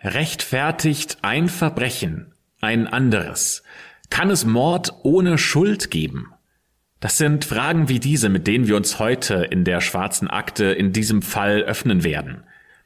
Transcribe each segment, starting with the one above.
Rechtfertigt ein Verbrechen ein anderes? Kann es Mord ohne Schuld geben? Das sind Fragen wie diese, mit denen wir uns heute in der schwarzen Akte in diesem Fall öffnen werden.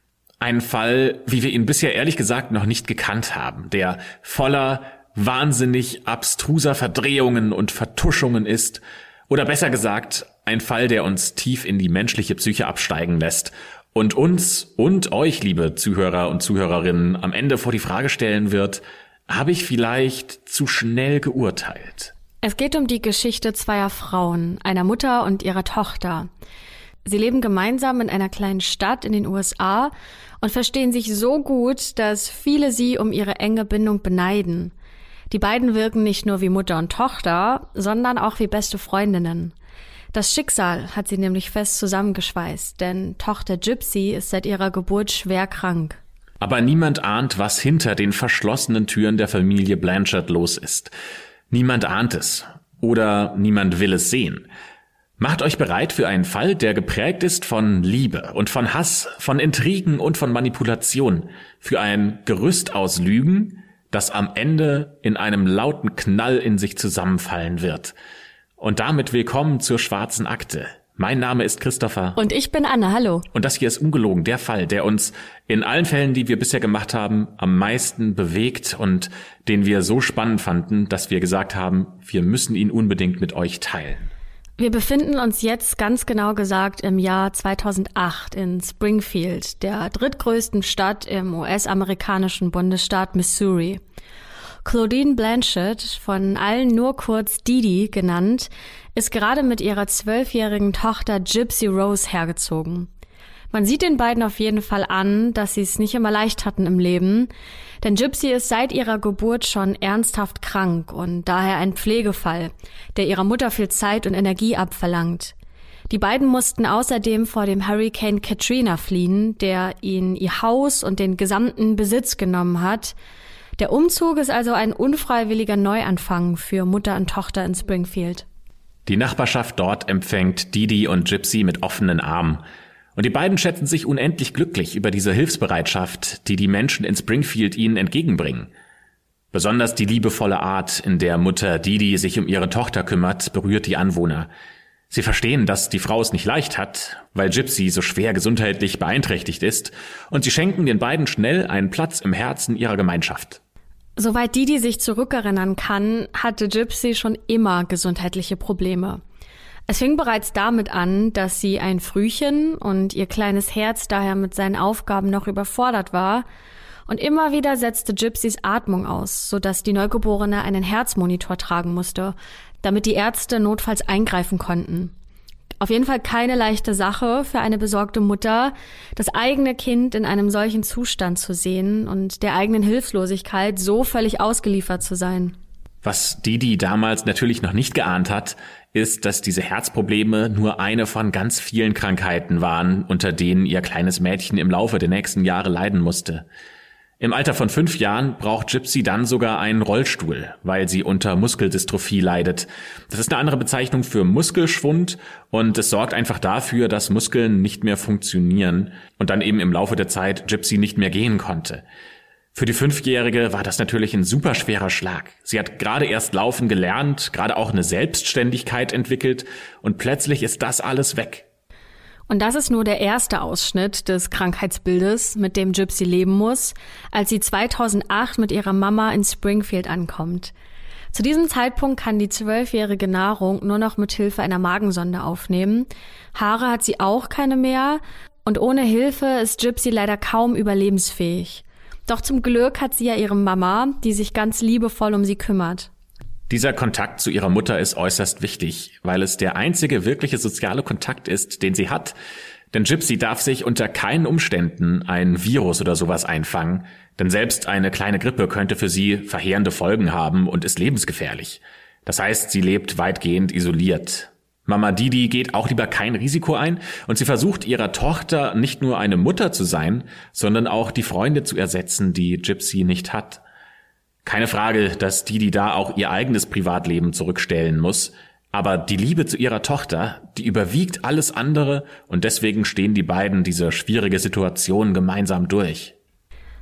Ein Fall, wie wir ihn bisher ehrlich gesagt noch nicht gekannt haben, der voller wahnsinnig abstruser Verdrehungen und Vertuschungen ist. Oder besser gesagt, ein Fall, der uns tief in die menschliche Psyche absteigen lässt und uns und euch, liebe Zuhörer und Zuhörerinnen, am Ende vor die Frage stellen wird: Habe ich vielleicht zu schnell geurteilt? Es geht um die Geschichte zweier Frauen, einer Mutter und ihrer Tochter. Sie leben gemeinsam in einer kleinen Stadt in den USA und verstehen sich so gut, dass viele sie um ihre enge Bindung beneiden. Die beiden wirken nicht nur wie Mutter und Tochter, sondern auch wie beste Freundinnen. Das Schicksal hat sie nämlich fest zusammengeschweißt, denn Tochter Gypsy ist seit ihrer Geburt schwer krank. Aber niemand ahnt, was hinter den verschlossenen Türen der Familie Blanchard los ist. Niemand ahnt es. Oder niemand will es sehen. Macht euch bereit für einen Fall, der geprägt ist von Liebe und von Hass, von Intrigen und von Manipulation. Für ein Gerüst aus Lügen, das am Ende in einem lauten Knall in sich zusammenfallen wird. Und damit willkommen zur schwarzen Akte. Mein Name ist Christopher. Und ich bin Anne, hallo. Und das hier ist ungelogen der Fall, der uns in allen Fällen, die wir bisher gemacht haben, am meisten bewegt und den wir so spannend fanden, dass wir gesagt haben, wir müssen ihn unbedingt mit euch teilen. Wir befinden uns jetzt ganz genau gesagt im Jahr 2008 in Springfield, der drittgrößten Stadt im US-amerikanischen Bundesstaat Missouri. Claudine Blanchard, von allen nur kurz Didi genannt, ist gerade mit ihrer 12-jährigen Tochter Gypsy Rose hergezogen. Man sieht den beiden auf jeden Fall an, dass sie es nicht immer leicht hatten im Leben, denn Gypsy ist seit ihrer Geburt schon ernsthaft krank und daher ein Pflegefall, der ihrer Mutter viel Zeit und Energie abverlangt. Die beiden mussten außerdem vor dem Hurricane Katrina fliehen, der ihnen ihr Haus und den gesamten Besitz genommen hat. Der Umzug ist also ein unfreiwilliger Neuanfang für Mutter und Tochter in Springfield. Die Nachbarschaft dort empfängt Didi und Gypsy mit offenen Armen. Und die beiden schätzen sich unendlich glücklich über diese Hilfsbereitschaft, die die Menschen in Springfield ihnen entgegenbringen. Besonders die liebevolle Art, in der Mutter Didi sich um ihre Tochter kümmert, berührt die Anwohner. Sie verstehen, dass die Frau es nicht leicht hat, weil Gypsy so schwer gesundheitlich beeinträchtigt ist, und sie schenken den beiden schnell einen Platz im Herzen ihrer Gemeinschaft. Soweit Didi sich zurückerinnern kann, hatte Gypsy schon immer gesundheitliche Probleme. Es fing bereits damit an, dass sie ein Frühchen und ihr kleines Herz daher mit seinen Aufgaben noch überfordert war. Und immer wieder setzte Gypsys Atmung aus, sodass die Neugeborene einen Herzmonitor tragen musste, damit die Ärzte notfalls eingreifen konnten. Auf jeden Fall keine leichte Sache für eine besorgte Mutter, das eigene Kind in einem solchen Zustand zu sehen und der eigenen Hilflosigkeit so völlig ausgeliefert zu sein. Was Didi damals natürlich noch nicht geahnt hat, ist, dass diese Herzprobleme nur eine von ganz vielen Krankheiten waren, unter denen ihr kleines Mädchen im Laufe der nächsten Jahre leiden musste. Im Alter von 5 Jahren braucht Gypsy dann sogar einen Rollstuhl, weil sie unter Muskeldystrophie leidet. Das ist eine andere Bezeichnung für Muskelschwund und es sorgt einfach dafür, dass Muskeln nicht mehr funktionieren und dann eben im Laufe der Zeit Gypsy nicht mehr gehen konnte. Für die 5-Jährige war das natürlich ein super schwerer Schlag. Sie hat gerade erst laufen gelernt, gerade auch eine Selbstständigkeit entwickelt und plötzlich ist das alles weg. Und das ist nur der erste Ausschnitt des Krankheitsbildes, mit dem Gypsy leben muss, als sie 2008 mit ihrer Mama in Springfield ankommt. Zu diesem Zeitpunkt kann die 12-jährige Nahrung nur noch mit Hilfe einer Magensonde aufnehmen. Haare hat sie auch keine mehr und ohne Hilfe ist Gypsy leider kaum überlebensfähig. Doch zum Glück hat sie ja ihre Mama, die sich ganz liebevoll um sie kümmert. Dieser Kontakt zu ihrer Mutter ist äußerst wichtig, weil es der einzige wirkliche soziale Kontakt ist, den sie hat. Denn Gypsy darf sich unter keinen Umständen ein Virus oder sowas einfangen, denn selbst eine kleine Grippe könnte für sie verheerende Folgen haben und ist lebensgefährlich. Das heißt, sie lebt weitgehend isoliert. Mama Didi geht auch lieber kein Risiko ein und sie versucht ihrer Tochter nicht nur eine Mutter zu sein, sondern auch die Freunde zu ersetzen, die Gypsy nicht hat. Keine Frage, dass Didi da auch ihr eigenes Privatleben zurückstellen muss, aber die Liebe zu ihrer Tochter, die überwiegt alles andere und deswegen stehen die beiden diese schwierige Situation gemeinsam durch.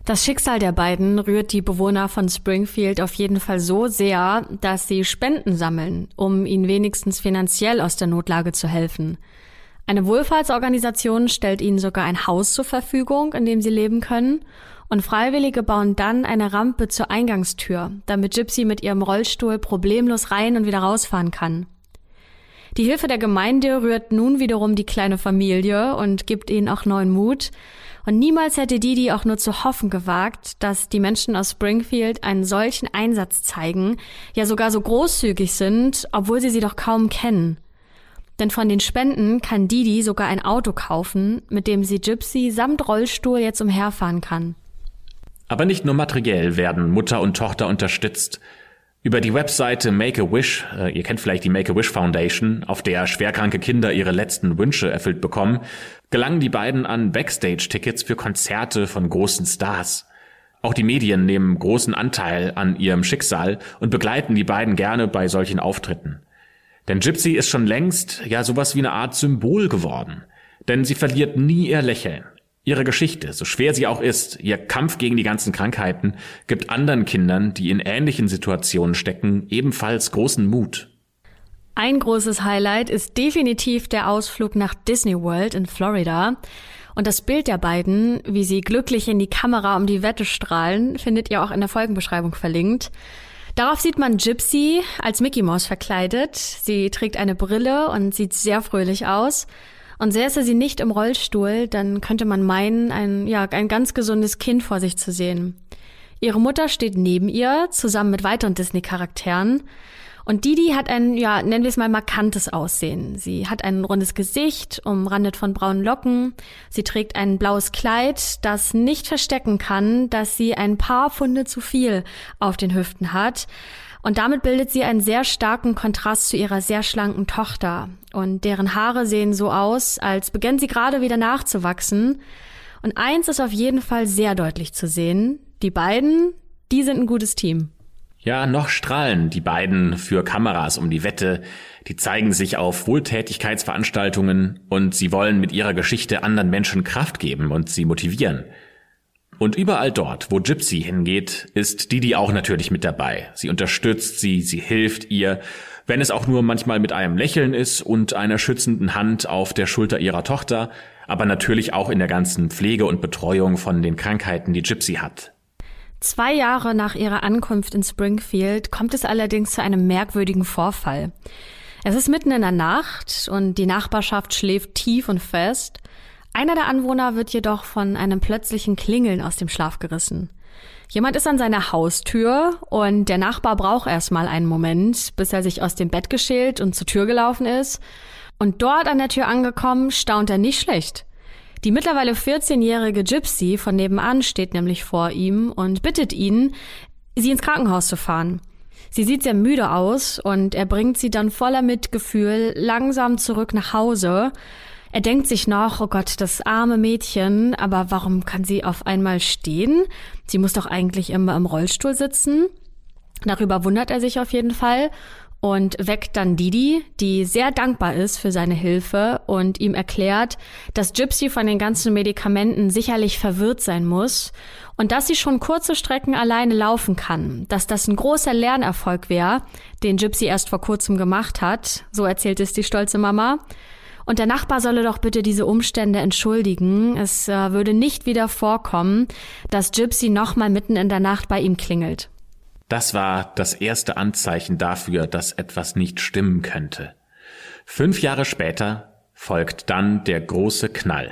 Das Schicksal der beiden rührt die Bewohner von Springfield auf jeden Fall so sehr, dass sie Spenden sammeln, um ihnen wenigstens finanziell aus der Notlage zu helfen. Eine Wohlfahrtsorganisation stellt ihnen sogar ein Haus zur Verfügung, in dem sie leben können, und Freiwillige bauen dann eine Rampe zur Eingangstür, damit Gypsy mit ihrem Rollstuhl problemlos rein und wieder rausfahren kann. Die Hilfe der Gemeinde rührt nun wiederum die kleine Familie und gibt ihnen auch neuen Mut. Und niemals hätte Didi auch nur zu hoffen gewagt, dass die Menschen aus Springfield einen solchen Einsatz zeigen, ja sogar so großzügig sind, obwohl sie doch kaum kennen. Denn von den Spenden kann Didi sogar ein Auto kaufen, mit dem sie Gypsy samt Rollstuhl jetzt umherfahren kann. Aber nicht nur materiell werden Mutter und Tochter unterstützt. Über die Webseite Make-A-Wish, ihr kennt vielleicht die Make-A-Wish Foundation, auf der schwerkranke Kinder ihre letzten Wünsche erfüllt bekommen, gelangen die beiden an Backstage-Tickets für Konzerte von großen Stars. Auch die Medien nehmen großen Anteil an ihrem Schicksal und begleiten die beiden gerne bei solchen Auftritten. Denn Gypsy ist schon längst sowas wie eine Art Symbol geworden. Denn sie verliert nie ihr Lächeln. Ihre Geschichte, so schwer sie auch ist, ihr Kampf gegen die ganzen Krankheiten, gibt anderen Kindern, die in ähnlichen Situationen stecken, ebenfalls großen Mut. Ein großes Highlight ist definitiv der Ausflug nach Disney World in Florida. Und das Bild der beiden, wie sie glücklich in die Kamera um die Wette strahlen, findet ihr auch in der Folgenbeschreibung verlinkt. Darauf sieht man Gypsy als Mickey Mouse verkleidet. Sie trägt eine Brille und sieht sehr fröhlich aus. Und säße sie nicht im Rollstuhl, dann könnte man meinen, ein ganz gesundes Kind vor sich zu sehen. Ihre Mutter steht neben ihr, zusammen mit weiteren Disney-Charakteren. Und Didi hat ein, nennen wir es mal, markantes Aussehen. Sie hat ein rundes Gesicht, umrandet von braunen Locken. Sie trägt ein blaues Kleid, das nicht verstecken kann, dass sie ein paar Pfunde zu viel auf den Hüften hat. Und damit bildet sie einen sehr starken Kontrast zu ihrer sehr schlanken Tochter. Und deren Haare sehen so aus, als beginnen sie gerade wieder nachzuwachsen. Und eins ist auf jeden Fall sehr deutlich zu sehen. Die beiden, die sind ein gutes Team. Ja, noch strahlen die beiden für Kameras um die Wette. Die zeigen sich auf Wohltätigkeitsveranstaltungen und sie wollen mit ihrer Geschichte anderen Menschen Kraft geben und sie motivieren. Und überall dort, wo Gypsy hingeht, ist Didi auch natürlich mit dabei. Sie unterstützt sie hilft ihr, wenn es auch nur manchmal mit einem Lächeln ist und einer schützenden Hand auf der Schulter ihrer Tochter, aber natürlich auch in der ganzen Pflege und Betreuung von den Krankheiten, die Gypsy hat. 2 Jahre nach ihrer Ankunft in Springfield kommt es allerdings zu einem merkwürdigen Vorfall. Es ist mitten in der Nacht und die Nachbarschaft schläft tief und fest. Einer der Anwohner wird jedoch von einem plötzlichen Klingeln aus dem Schlaf gerissen. Jemand ist an seiner Haustür und der Nachbar braucht erstmal einen Moment, bis er sich aus dem Bett geschält und zur Tür gelaufen ist. Und dort an der Tür angekommen, staunt er nicht schlecht. Die mittlerweile 14-jährige Gypsy von nebenan steht nämlich vor ihm und bittet ihn, sie ins Krankenhaus zu fahren. Sie sieht sehr müde aus und er bringt sie dann voller Mitgefühl langsam zurück nach Hause. Er denkt sich noch, oh Gott, das arme Mädchen, aber warum kann sie auf einmal stehen? Sie muss doch eigentlich immer im Rollstuhl sitzen. Darüber wundert er sich auf jeden Fall und weckt dann Didi, die sehr dankbar ist für seine Hilfe und ihm erklärt, dass Gypsy von den ganzen Medikamenten sicherlich verwirrt sein muss und dass sie schon kurze Strecken alleine laufen kann, dass das ein großer Lernerfolg wäre, den Gypsy erst vor kurzem gemacht hat, so erzählt es die stolze Mama. Und der Nachbar solle doch bitte diese Umstände entschuldigen. Es würde nicht wieder vorkommen, dass Gypsy nochmal mitten in der Nacht bei ihm klingelt. Das war das erste Anzeichen dafür, dass etwas nicht stimmen könnte. 5 Jahre später folgt dann der große Knall.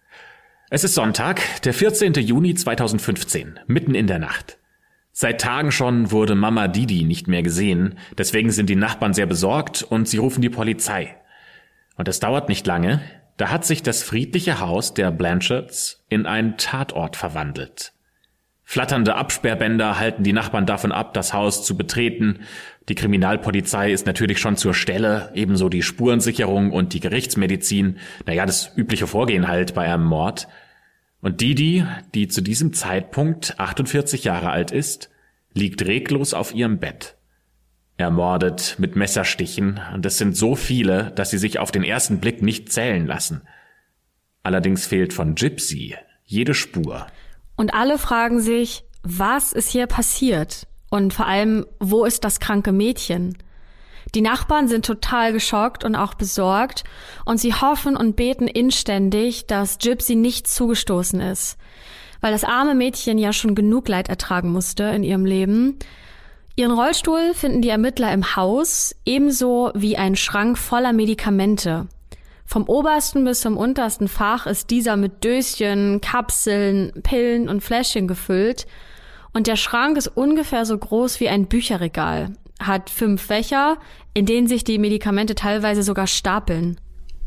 Es ist Sonntag, der 14. Juni 2015, mitten in der Nacht. Seit Tagen schon wurde Mama Didi nicht mehr gesehen, deswegen sind die Nachbarn sehr besorgt und sie rufen die Polizei. Und es dauert nicht lange, da hat sich das friedliche Haus der Blanchards in einen Tatort verwandelt. Flatternde Absperrbänder halten die Nachbarn davon ab, das Haus zu betreten. Die Kriminalpolizei ist natürlich schon zur Stelle, ebenso die Spurensicherung und die Gerichtsmedizin. Das übliche Vorgehen halt bei einem Mord. Und Didi, die zu diesem Zeitpunkt 48 Jahre alt ist, liegt reglos auf ihrem Bett. Ermordet mit Messerstichen, und es sind so viele, dass sie sich auf den ersten Blick nicht zählen lassen. Allerdings fehlt von Gypsy jede Spur. Und alle fragen sich, was ist hier passiert? Und vor allem, wo ist das kranke Mädchen? Die Nachbarn sind total geschockt und auch besorgt und sie hoffen und beten inständig, dass Gypsy nicht zugestoßen ist, weil das arme Mädchen ja schon genug Leid ertragen musste in ihrem Leben. Ihren Rollstuhl finden die Ermittler im Haus, ebenso wie ein Schrank voller Medikamente. Vom obersten bis zum untersten Fach ist dieser mit Döschen, Kapseln, Pillen und Fläschchen gefüllt. Und der Schrank ist ungefähr so groß wie ein Bücherregal, hat 5 Fächer, in denen sich die Medikamente teilweise sogar stapeln.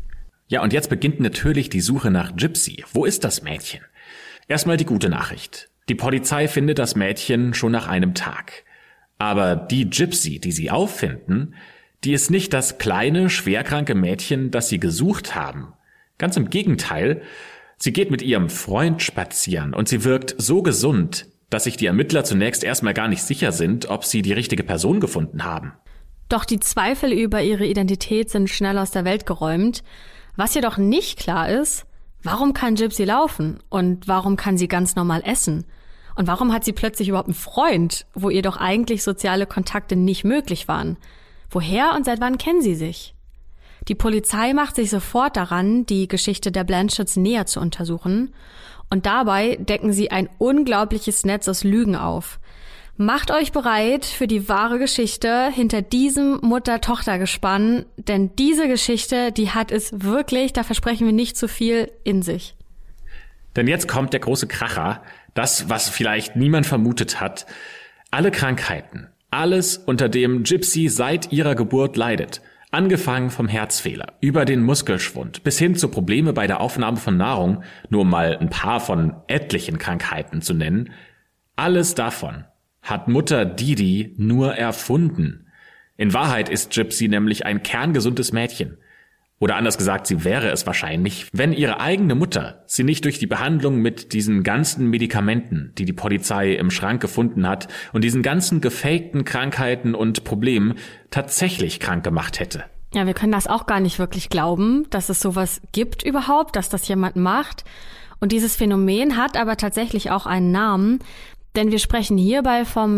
Ja, und jetzt beginnt natürlich die Suche nach Gypsy. Wo ist das Mädchen? Erstmal die gute Nachricht. Die Polizei findet das Mädchen schon nach einem Tag. Aber die Gypsy, die sie auffinden, die ist nicht das kleine, schwerkranke Mädchen, das sie gesucht haben. Ganz im Gegenteil, sie geht mit ihrem Freund spazieren und sie wirkt so gesund, dass sich die Ermittler zunächst erstmal gar nicht sicher sind, ob sie die richtige Person gefunden haben. Doch die Zweifel über ihre Identität sind schnell aus der Welt geräumt. Was jedoch nicht klar ist, warum kann Gypsy laufen? Und warum kann sie ganz normal essen? Und warum hat sie plötzlich überhaupt einen Freund, wo ihr doch eigentlich soziale Kontakte nicht möglich waren? Woher und seit wann kennen sie sich? Die Polizei macht sich sofort daran, die Geschichte der Blanchetts näher zu untersuchen. Und dabei decken sie ein unglaubliches Netz aus Lügen auf. Macht euch bereit für die wahre Geschichte hinter diesem Mutter-Tochter-Gespann, denn diese Geschichte, die hat es wirklich, da versprechen wir nicht zu viel, in sich. Denn jetzt kommt der große Kracher, das, was vielleicht niemand vermutet hat. Alle Krankheiten, alles, unter dem Gypsy seit ihrer Geburt leidet, angefangen vom Herzfehler, über den Muskelschwund bis hin zu Probleme bei der Aufnahme von Nahrung, nur um mal ein paar von etlichen Krankheiten zu nennen, alles davon hat Mutter Didi nur erfunden. In Wahrheit ist Gypsy nämlich ein kerngesundes Mädchen. Oder anders gesagt, sie wäre es wahrscheinlich, wenn ihre eigene Mutter sie nicht durch die Behandlung mit diesen ganzen Medikamenten, die die Polizei im Schrank gefunden hat, und diesen ganzen gefakten Krankheiten und Problemen tatsächlich krank gemacht hätte. Ja, wir können das auch gar nicht wirklich glauben, dass es sowas gibt überhaupt, dass das jemand macht. Und dieses Phänomen hat aber tatsächlich auch einen Namen. Denn wir sprechen hierbei vom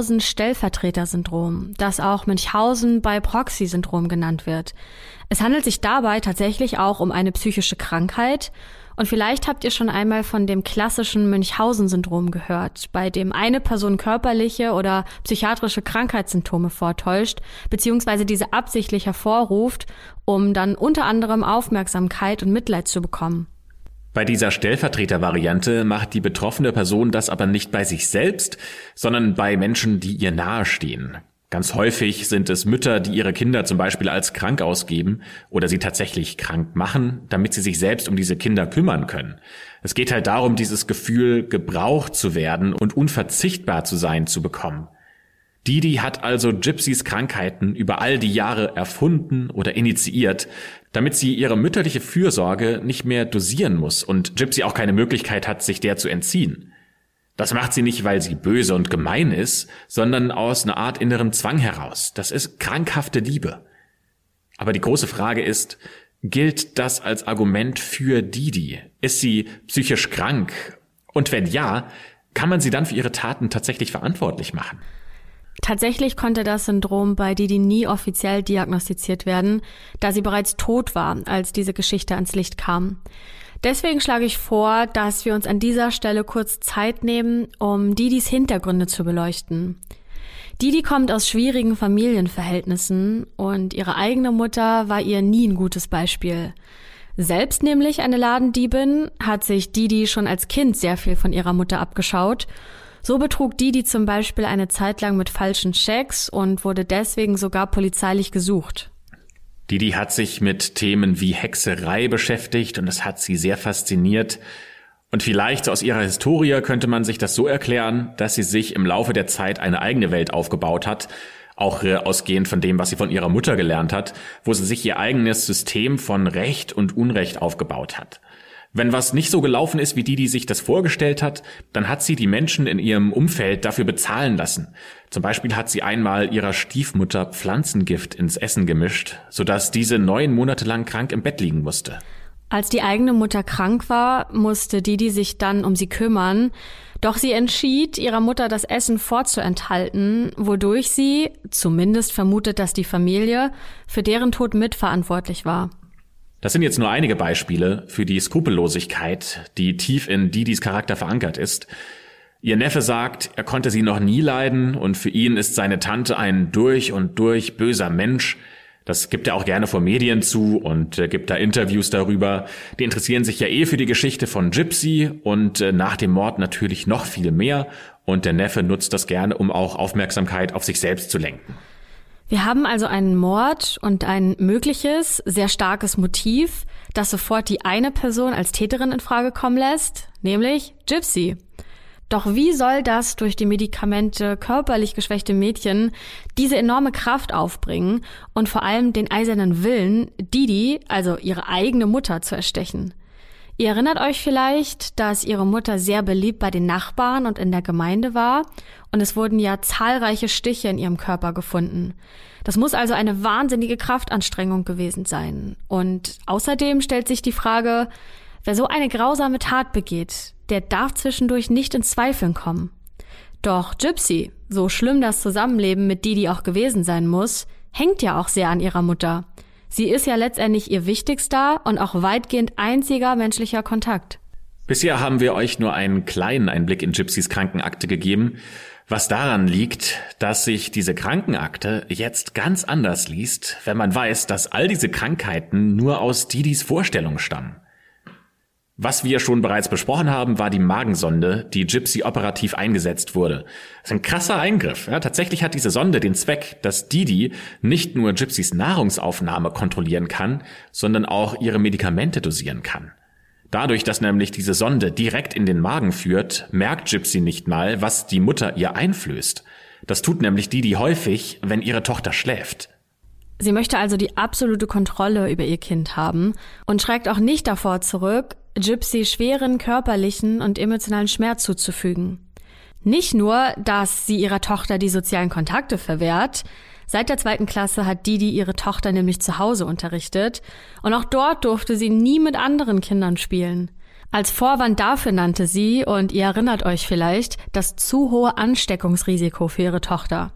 Münchhausen-Stellvertreter-Syndrom, das auch Münchhausen-by-Proxy-Syndrom genannt wird. Es handelt sich dabei tatsächlich auch um eine psychische Krankheit. Und vielleicht habt ihr schon einmal von dem klassischen Münchhausen-Syndrom gehört, bei dem eine Person körperliche oder psychiatrische Krankheitssymptome vortäuscht, beziehungsweise diese absichtlich hervorruft, um dann unter anderem Aufmerksamkeit und Mitleid zu bekommen. Bei dieser Stellvertreter-Variante macht die betroffene Person das aber nicht bei sich selbst, sondern bei Menschen, die ihr nahestehen. Ganz häufig sind es Mütter, die ihre Kinder zum Beispiel als krank ausgeben oder sie tatsächlich krank machen, damit sie sich selbst um diese Kinder kümmern können. Es geht halt darum, dieses Gefühl, gebraucht zu werden und unverzichtbar zu sein, zu bekommen. Didi hat also Gypsys Krankheiten über all die Jahre erfunden oder initiiert, damit sie ihre mütterliche Fürsorge nicht mehr dosieren muss und Gypsy auch keine Möglichkeit hat, sich der zu entziehen. Das macht sie nicht, weil sie böse und gemein ist, sondern aus einer Art innerem Zwang heraus. Das ist krankhafte Liebe. Aber die große Frage ist, gilt das als Argument für Didi? Ist sie psychisch krank? Und wenn ja, kann man sie dann für ihre Taten tatsächlich verantwortlich machen? Tatsächlich konnte das Syndrom bei Didi nie offiziell diagnostiziert werden, da sie bereits tot war, als diese Geschichte ans Licht kam. Deswegen schlage ich vor, dass wir uns an dieser Stelle kurz Zeit nehmen, um Didis Hintergründe zu beleuchten. Didi kommt aus schwierigen Familienverhältnissen und ihre eigene Mutter war ihr nie ein gutes Beispiel. Selbst nämlich eine Ladendiebin hat sich Didi schon als Kind sehr viel von ihrer Mutter abgeschaut. So betrug Didi zum Beispiel eine Zeit lang mit falschen Schecks und wurde deswegen sogar polizeilich gesucht. Didi hat sich mit Themen wie Hexerei beschäftigt und das hat sie sehr fasziniert. Und vielleicht aus ihrer Historie könnte man sich das so erklären, dass sie sich im Laufe der Zeit eine eigene Welt aufgebaut hat, auch ausgehend von dem, was sie von ihrer Mutter gelernt hat, wo sie sich ihr eigenes System von Recht und Unrecht aufgebaut hat. Wenn was nicht so gelaufen ist, wie Didi sich das vorgestellt hat, dann hat sie die Menschen in ihrem Umfeld dafür bezahlen lassen. Zum Beispiel hat sie einmal ihrer Stiefmutter Pflanzengift ins Essen gemischt, sodass diese 9 Monate lang krank im Bett liegen musste. Als die eigene Mutter krank war, musste Didi sich dann um sie kümmern. Doch sie entschied, ihrer Mutter das Essen vorzuenthalten, wodurch sie, zumindest vermutet das die Familie, für deren Tod mitverantwortlich war. Das sind jetzt nur einige Beispiele für die Skrupellosigkeit, die tief in Didis Charakter verankert ist. Ihr Neffe sagt, er konnte sie noch nie leiden und für ihn ist seine Tante ein durch und durch böser Mensch. Das gibt er auch gerne vor Medien zu und gibt da Interviews darüber. Die interessieren sich ja für die Geschichte von Gypsy und nach dem Mord natürlich noch viel mehr. Und der Neffe nutzt das gerne, um auch Aufmerksamkeit auf sich selbst zu lenken. Wir haben also einen Mord und ein mögliches, sehr starkes Motiv, das sofort die eine Person als Täterin in Frage kommen lässt, nämlich Gypsy. Doch wie soll das durch die Medikamente körperlich geschwächte Mädchen diese enorme Kraft aufbringen und vor allem den eisernen Willen, Didi, also ihre eigene Mutter, zu erstechen? Ihr erinnert euch vielleicht, dass ihre Mutter sehr beliebt bei den Nachbarn und in der Gemeinde war und es wurden ja zahlreiche Stiche in ihrem Körper gefunden. Das muss also eine wahnsinnige Kraftanstrengung gewesen sein. Und außerdem stellt sich die Frage, wer so eine grausame Tat begeht, der darf zwischendurch nicht ins Zweifeln kommen. Doch Gypsy, so schlimm das Zusammenleben mit Didi auch gewesen sein muss, hängt ja auch sehr an ihrer Mutter. Sie ist ja letztendlich ihr wichtigster und auch weitgehend einziger menschlicher Kontakt. Bisher haben wir euch nur einen kleinen Einblick in Gypsys Krankenakte gegeben, was daran liegt, dass sich diese Krankenakte jetzt ganz anders liest, wenn man weiß, dass all diese Krankheiten nur aus Didis Vorstellung stammen. Was wir schon bereits besprochen haben, war die Magensonde, die Gypsy operativ eingesetzt wurde. Das ist ein krasser Eingriff. Ja, tatsächlich hat diese Sonde den Zweck, dass Didi nicht nur Gypsys Nahrungsaufnahme kontrollieren kann, sondern auch ihre Medikamente dosieren kann. Dadurch, dass nämlich diese Sonde direkt in den Magen führt, merkt Gypsy nicht mal, was die Mutter ihr einflößt. Das tut nämlich Didi häufig, wenn ihre Tochter schläft. Sie möchte also die absolute Kontrolle über ihr Kind haben und schreckt auch nicht davor zurück, Gypsy schweren körperlichen und emotionalen Schmerz zuzufügen. Nicht nur, dass sie ihrer Tochter die sozialen Kontakte verwehrt, seit der 2. Klasse hat Didi ihre Tochter nämlich zu Hause unterrichtet und auch dort durfte sie nie mit anderen Kindern spielen. Als Vorwand dafür nannte sie, und ihr erinnert euch vielleicht, das zu hohe Ansteckungsrisiko für ihre Tochter.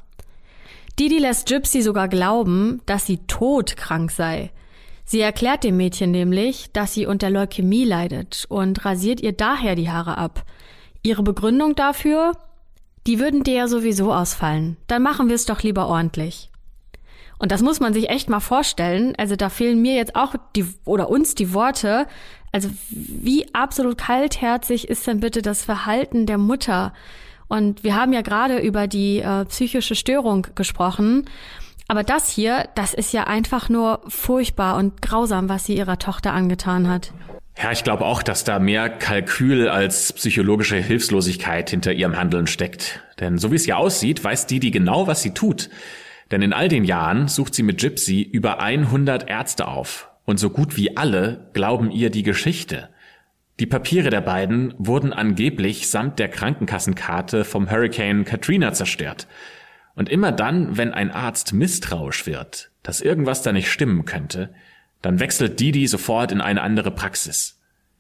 Didi lässt Gypsy sogar glauben, dass sie todkrank sei. Sie erklärt dem Mädchen nämlich, dass sie unter Leukämie leidet und rasiert ihr daher die Haare ab. Ihre Begründung dafür? Die würden dir ja sowieso ausfallen. Dann machen wir es doch lieber ordentlich. Und das muss man sich echt mal vorstellen. Also da fehlen mir jetzt auch uns die Worte. Also wie absolut kaltherzig ist denn bitte das Verhalten der Mutter? Und wir haben ja gerade über die psychische Störung gesprochen. Aber das hier, das ist ja einfach nur furchtbar und grausam, was sie ihrer Tochter angetan hat. Ja, ich glaube auch, dass da mehr Kalkül als psychologische Hilflosigkeit hinter ihrem Handeln steckt. Denn so wie es ja aussieht, weiß Didi genau, was sie tut. Denn in all den Jahren sucht sie mit Gypsy über 100 Ärzte auf. Und so gut wie alle glauben ihr die Geschichte. Die Papiere der beiden wurden angeblich samt der Krankenkassenkarte vom Hurricane Katrina zerstört. Und immer dann, wenn ein Arzt misstrauisch wird, dass irgendwas da nicht stimmen könnte, dann wechselt Didi sofort in eine andere Praxis.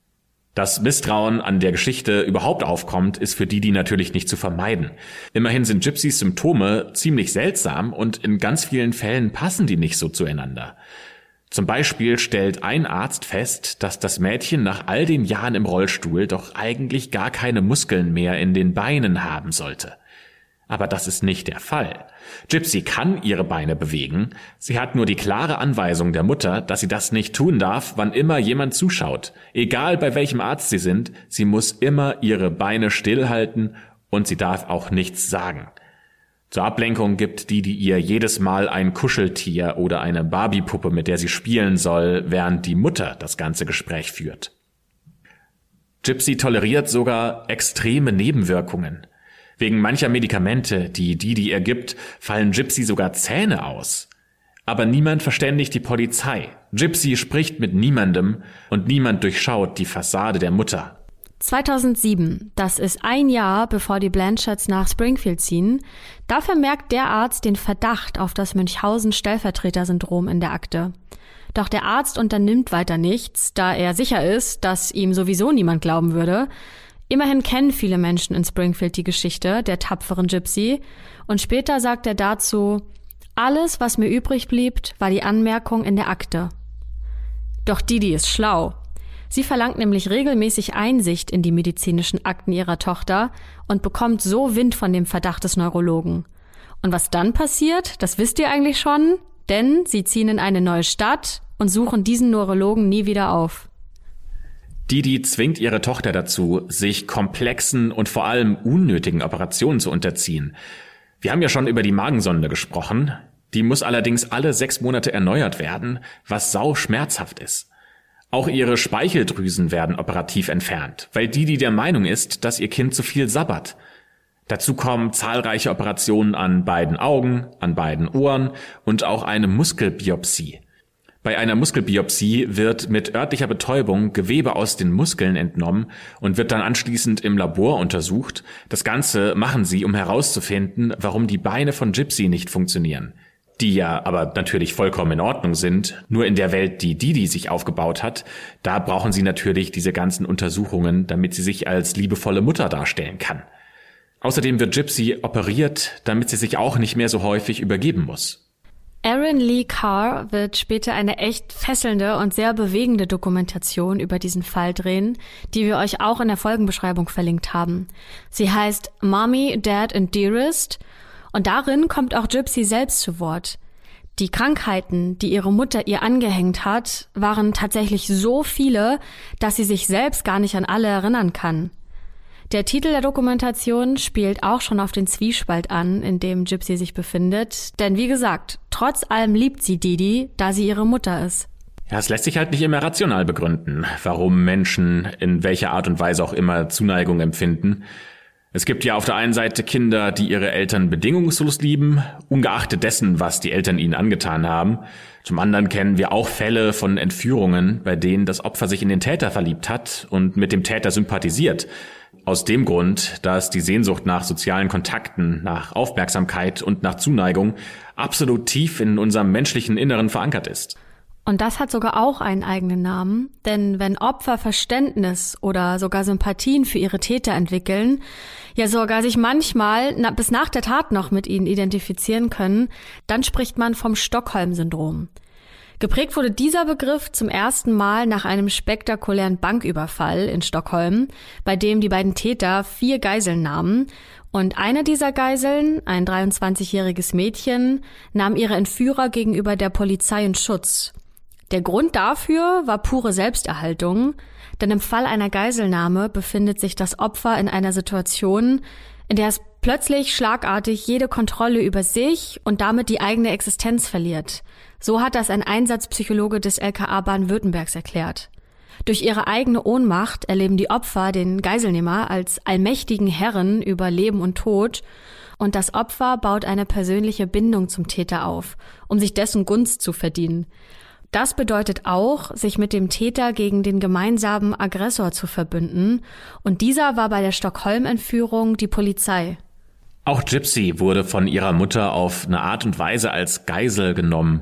Dass Misstrauen an der Geschichte überhaupt aufkommt, ist für Didi natürlich nicht zu vermeiden. Immerhin sind Gypsys Symptome ziemlich seltsam und in ganz vielen Fällen passen die nicht so zueinander. Zum Beispiel stellt ein Arzt fest, dass das Mädchen nach all den Jahren im Rollstuhl doch eigentlich gar keine Muskeln mehr in den Beinen haben sollte. Aber das ist nicht der Fall. Gypsy kann ihre Beine bewegen, sie hat nur die klare Anweisung der Mutter, dass sie das nicht tun darf, wann immer jemand zuschaut. Egal bei welchem Arzt sie sind, sie muss immer ihre Beine stillhalten und sie darf auch nichts sagen. Zur Ablenkung gibt Didi ihr jedes Mal ein Kuscheltier oder eine Barbiepuppe, mit der sie spielen soll, während die Mutter das ganze Gespräch führt. Gypsy toleriert sogar extreme Nebenwirkungen. Wegen mancher Medikamente, die Didi ihr gibt, fallen Gypsy sogar Zähne aus. Aber niemand verständigt die Polizei. Gypsy spricht mit niemandem und niemand durchschaut die Fassade der Mutter. 2007, das ist ein Jahr, bevor die Blanchards nach Springfield ziehen, da vermerkt der Arzt den Verdacht auf das Münchhausen-Stellvertreter-Syndrom in der Akte. Doch der Arzt unternimmt weiter nichts, da er sicher ist, dass ihm sowieso niemand glauben würde. Immerhin kennen viele Menschen in Springfield die Geschichte der tapferen Gypsy und später sagt er dazu: Alles, was mir übrig blieb, war die Anmerkung in der Akte. Doch Didi ist schlau. Sie verlangt nämlich regelmäßig Einsicht in die medizinischen Akten ihrer Tochter und bekommt so Wind von dem Verdacht des Neurologen. Und was dann passiert, das wisst ihr eigentlich schon, denn sie ziehen in eine neue Stadt und suchen diesen Neurologen nie wieder auf. Didi zwingt ihre Tochter dazu, sich komplexen und vor allem unnötigen Operationen zu unterziehen. Wir haben ja schon über die Magensonde gesprochen. Die muss allerdings alle 6 Monate erneuert werden, was sau schmerzhaft ist. Auch ihre Speicheldrüsen werden operativ entfernt, weil Didi der Meinung ist, dass ihr Kind zu viel sabbert. Dazu kommen zahlreiche Operationen an beiden Augen, an beiden Ohren und auch eine Muskelbiopsie. Bei einer Muskelbiopsie wird mit örtlicher Betäubung Gewebe aus den Muskeln entnommen und wird dann anschließend im Labor untersucht. Das Ganze machen sie, um herauszufinden, warum die Beine von Gypsy nicht funktionieren. Die ja aber natürlich vollkommen in Ordnung sind. Nur in der Welt, die Didi sich aufgebaut hat, da brauchen sie natürlich diese ganzen Untersuchungen, damit sie sich als liebevolle Mutter darstellen kann. Außerdem wird Gypsy operiert, damit sie sich auch nicht mehr so häufig übergeben muss. Aaron Lee Carr wird später eine echt fesselnde und sehr bewegende Dokumentation über diesen Fall drehen, die wir euch auch in der Folgenbeschreibung verlinkt haben. Sie heißt Mommy, Dad and Dearest und darin kommt auch Gypsy selbst zu Wort. Die Krankheiten, die ihre Mutter ihr angehängt hat, waren tatsächlich so viele, dass sie sich selbst gar nicht an alle erinnern kann. Der Titel der Dokumentation spielt auch schon auf den Zwiespalt an, in dem Gypsy sich befindet. Denn wie gesagt, trotz allem liebt sie Didi, da sie ihre Mutter ist. Ja, es lässt sich halt nicht immer rational begründen, warum Menschen in welcher Art und Weise auch immer Zuneigung empfinden. Es gibt ja auf der einen Seite Kinder, die ihre Eltern bedingungslos lieben, ungeachtet dessen, was die Eltern ihnen angetan haben. Zum anderen kennen wir auch Fälle von Entführungen, bei denen das Opfer sich in den Täter verliebt hat und mit dem Täter sympathisiert. Aus dem Grund, dass die Sehnsucht nach sozialen Kontakten, nach Aufmerksamkeit und nach Zuneigung absolut tief in unserem menschlichen Inneren verankert ist. Und das hat sogar auch einen eigenen Namen, denn wenn Opfer Verständnis oder sogar Sympathien für ihre Täter entwickeln, ja sogar sich manchmal bis nach der Tat noch mit ihnen identifizieren können, dann spricht man vom Stockholm-Syndrom. Geprägt wurde dieser Begriff zum ersten Mal nach einem spektakulären Banküberfall in Stockholm, bei dem die beiden Täter 4 Geiseln nahmen. Und eine dieser Geiseln, ein 23-jähriges Mädchen, nahm ihre Entführer gegenüber der Polizei in Schutz. Der Grund dafür war pure Selbsterhaltung, denn im Fall einer Geiselnahme befindet sich das Opfer in einer Situation, in der es plötzlich schlagartig jede Kontrolle über sich und damit die eigene Existenz verliert. So hat das ein Einsatzpsychologe des LKA Baden-Württembergs erklärt. Durch ihre eigene Ohnmacht erleben die Opfer den Geiselnehmer als allmächtigen Herren über Leben und Tod und das Opfer baut eine persönliche Bindung zum Täter auf, um sich dessen Gunst zu verdienen. Das bedeutet auch, sich mit dem Täter gegen den gemeinsamen Aggressor zu verbünden und dieser war bei der Stockholm-Entführung die Polizei. Auch Gypsy wurde von ihrer Mutter auf eine Art und Weise als Geisel genommen.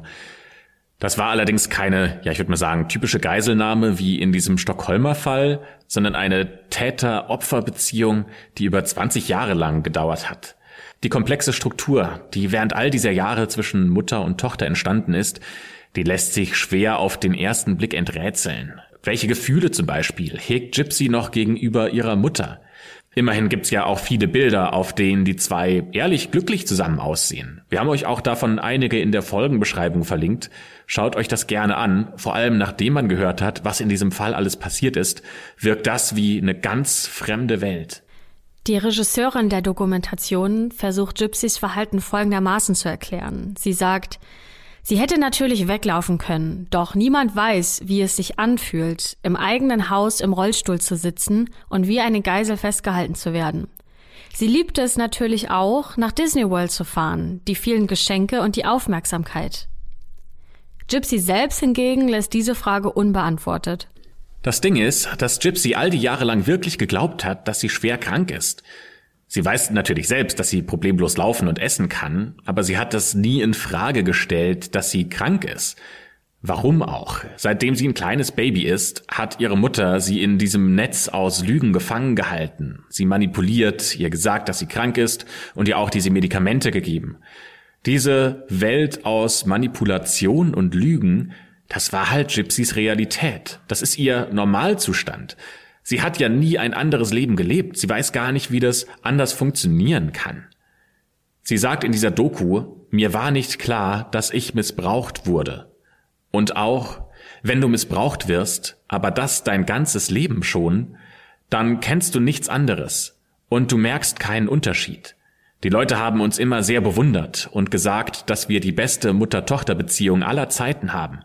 Das war allerdings keine, ich würde mal sagen, typische Geiselnahme wie in diesem Stockholmer Fall, sondern eine Täter-Opfer-Beziehung, die über 20 Jahre lang gedauert hat. Die komplexe Struktur, die während all dieser Jahre zwischen Mutter und Tochter entstanden ist, die lässt sich schwer auf den ersten Blick enträtseln. Welche Gefühle zum Beispiel hegt Gypsy noch gegenüber ihrer Mutter? Immerhin gibt's ja auch viele Bilder, auf denen die zwei ehrlich glücklich zusammen aussehen. Wir haben euch auch davon einige in der Folgenbeschreibung verlinkt. Schaut euch das gerne an. Vor allem nachdem man gehört hat, was in diesem Fall alles passiert ist, wirkt das wie eine ganz fremde Welt. Die Regisseurin der Dokumentation versucht Gypsys Verhalten folgendermaßen zu erklären. Sie sagt: Sie hätte natürlich weglaufen können, doch niemand weiß, wie es sich anfühlt, im eigenen Haus im Rollstuhl zu sitzen und wie eine Geisel festgehalten zu werden. Sie liebte es natürlich auch, nach Disney World zu fahren, die vielen Geschenke und die Aufmerksamkeit. Gypsy selbst hingegen lässt diese Frage unbeantwortet. Das Ding ist, dass Gypsy all die Jahre lang wirklich geglaubt hat, dass sie schwer krank ist. Sie weiß natürlich selbst, dass sie problemlos laufen und essen kann, aber sie hat das nie in Frage gestellt, dass sie krank ist. Warum auch? Seitdem sie ein kleines Baby ist, hat ihre Mutter sie in diesem Netz aus Lügen gefangen gehalten. Sie manipuliert, ihr gesagt, dass sie krank ist und ihr auch diese Medikamente gegeben. Diese Welt aus Manipulation und Lügen, das war halt Gypsys Realität. Das ist ihr Normalzustand. Sie hat ja nie ein anderes Leben gelebt. Sie weiß gar nicht, wie das anders funktionieren kann. Sie sagt in dieser Doku, mir war nicht klar, dass ich missbraucht wurde. Und auch, wenn du missbraucht wirst, aber das dein ganzes Leben schon, dann kennst du nichts anderes und du merkst keinen Unterschied. Die Leute haben uns immer sehr bewundert und gesagt, dass wir die beste Mutter-Tochter-Beziehung aller Zeiten haben.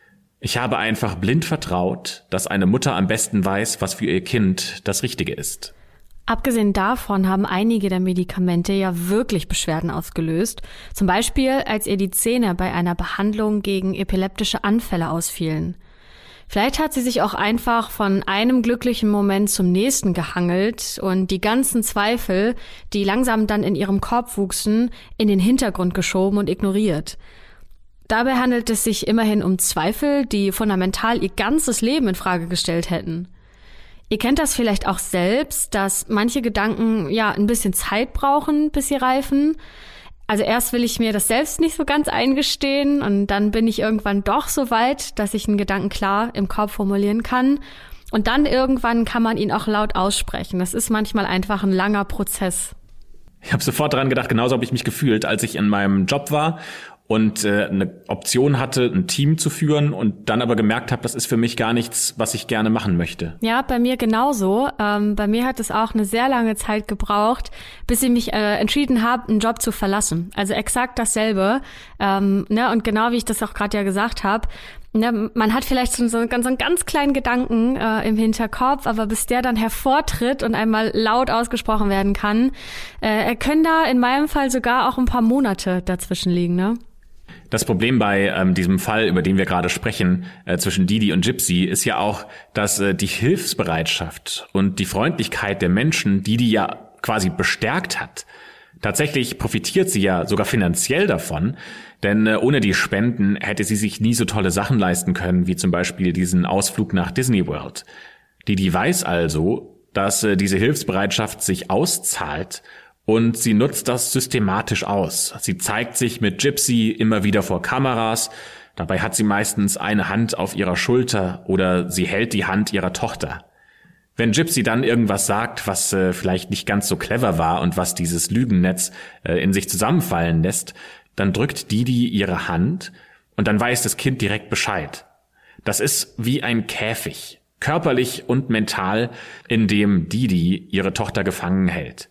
Ich habe einfach blind vertraut, dass eine Mutter am besten weiß, was für ihr Kind das Richtige ist. Abgesehen davon haben einige der Medikamente ja wirklich Beschwerden ausgelöst. Zum Beispiel, als ihr die Zähne bei einer Behandlung gegen epileptische Anfälle ausfielen. Vielleicht hat sie sich auch einfach von einem glücklichen Moment zum nächsten gehangelt und die ganzen Zweifel, die langsam dann in ihrem Kopf wuchsen, in den Hintergrund geschoben und ignoriert. Dabei handelt es sich immerhin um Zweifel, die fundamental ihr ganzes Leben in Frage gestellt hätten. Ihr kennt das vielleicht auch selbst, dass manche Gedanken ja ein bisschen Zeit brauchen, bis sie reifen. Also erst will ich mir das selbst nicht so ganz eingestehen und dann bin ich irgendwann doch so weit, dass ich einen Gedanken klar im Kopf formulieren kann. Und dann irgendwann kann man ihn auch laut aussprechen. Das ist manchmal einfach ein langer Prozess. Ich habe sofort daran gedacht, genauso habe ich mich gefühlt, als ich in meinem Job war und eine Option hatte, ein Team zu führen und dann aber gemerkt habe, das ist für mich gar nichts, was ich gerne machen möchte. Ja, bei mir genauso. Bei mir hat es auch eine sehr lange Zeit gebraucht, bis ich mich entschieden habe, einen Job zu verlassen. Also exakt dasselbe. Und genau wie ich das auch gerade ja gesagt habe, man hat vielleicht so einen ganz kleinen Gedanken im Hinterkopf, aber bis der dann hervortritt und einmal laut ausgesprochen werden kann, können da in meinem Fall sogar auch ein paar Monate dazwischen liegen, ne? Das Problem bei diesem Fall, über den wir gerade sprechen, zwischen Didi und Gypsy, ist ja auch, dass die Hilfsbereitschaft und die Freundlichkeit der Menschen, die ja quasi bestärkt hat. Tatsächlich profitiert sie ja sogar finanziell davon, denn ohne die Spenden hätte sie sich nie so tolle Sachen leisten können, wie zum Beispiel diesen Ausflug nach Disney World. Didi weiß also, dass diese Hilfsbereitschaft sich auszahlt und sie nutzt das systematisch aus. Sie zeigt sich mit Gypsy immer wieder vor Kameras. Dabei hat sie meistens eine Hand auf ihrer Schulter oder sie hält die Hand ihrer Tochter. Wenn Gypsy dann irgendwas sagt, was vielleicht nicht ganz so clever war und was dieses Lügennetz in sich zusammenfallen lässt, dann drückt Didi ihre Hand und dann weiß das Kind direkt Bescheid. Das ist wie ein Käfig, körperlich und mental, in dem Didi ihre Tochter gefangen hält.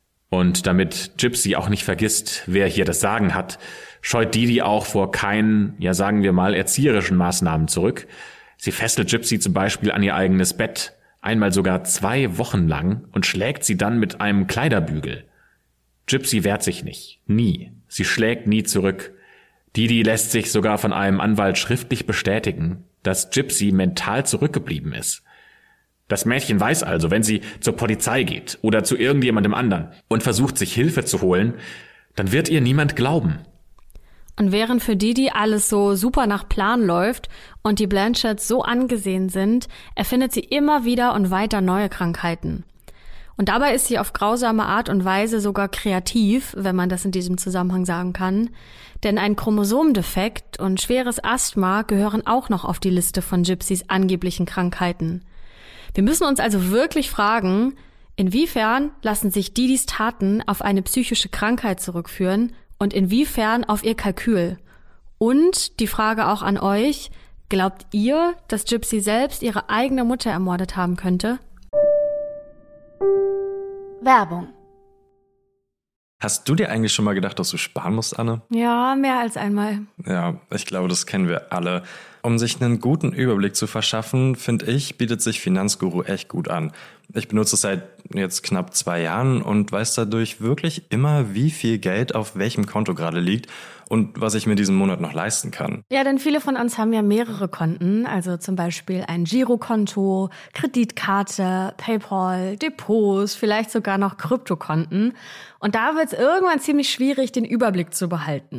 Und damit Gypsy auch nicht vergisst, wer hier das Sagen hat, scheut Didi auch vor keinen, ja sagen wir mal, erzieherischen Maßnahmen zurück. Sie fesselt Gypsy zum Beispiel an ihr eigenes Bett, einmal sogar 2 Wochen lang und schlägt sie dann mit einem Kleiderbügel. Gypsy wehrt sich nicht, nie. Sie schlägt nie zurück. Didi lässt sich sogar von einem Anwalt schriftlich bestätigen, dass Gypsy mental zurückgeblieben ist. Das Mädchen weiß also, wenn sie zur Polizei geht oder zu irgendjemandem anderen und versucht, sich Hilfe zu holen, dann wird ihr niemand glauben. Und während für Didi alles so super nach Plan läuft und die Blanchetts so angesehen sind, erfindet sie immer wieder und weiter neue Krankheiten. Und dabei ist sie auf grausame Art und Weise sogar kreativ, wenn man das in diesem Zusammenhang sagen kann. Denn ein Chromosomdefekt und schweres Asthma gehören auch noch auf die Liste von Gypsys angeblichen Krankheiten. Wir müssen uns also wirklich fragen, inwiefern lassen sich Didis Taten auf eine psychische Krankheit zurückführen und inwiefern auf ihr Kalkül? Und die Frage auch an euch, glaubt ihr, dass Gypsy selbst ihre eigene Mutter ermordet haben könnte? Werbung. Hast du dir eigentlich schon mal gedacht, dass du sparen musst, Anne? Ja, mehr als einmal. Ja, ich glaube, das kennen wir alle. Um sich einen guten Überblick zu verschaffen, finde ich, bietet sich Finanzguru echt gut an. Ich benutze es seit jetzt knapp 2 Jahren und weiß dadurch wirklich immer, wie viel Geld auf welchem Konto gerade liegt und was ich mir diesen Monat noch leisten kann. Ja, denn viele von uns haben ja mehrere Konten, also zum Beispiel ein Girokonto, Kreditkarte, PayPal, Depots, vielleicht sogar noch Kryptokonten. Und da wird es irgendwann ziemlich schwierig, den Überblick zu behalten.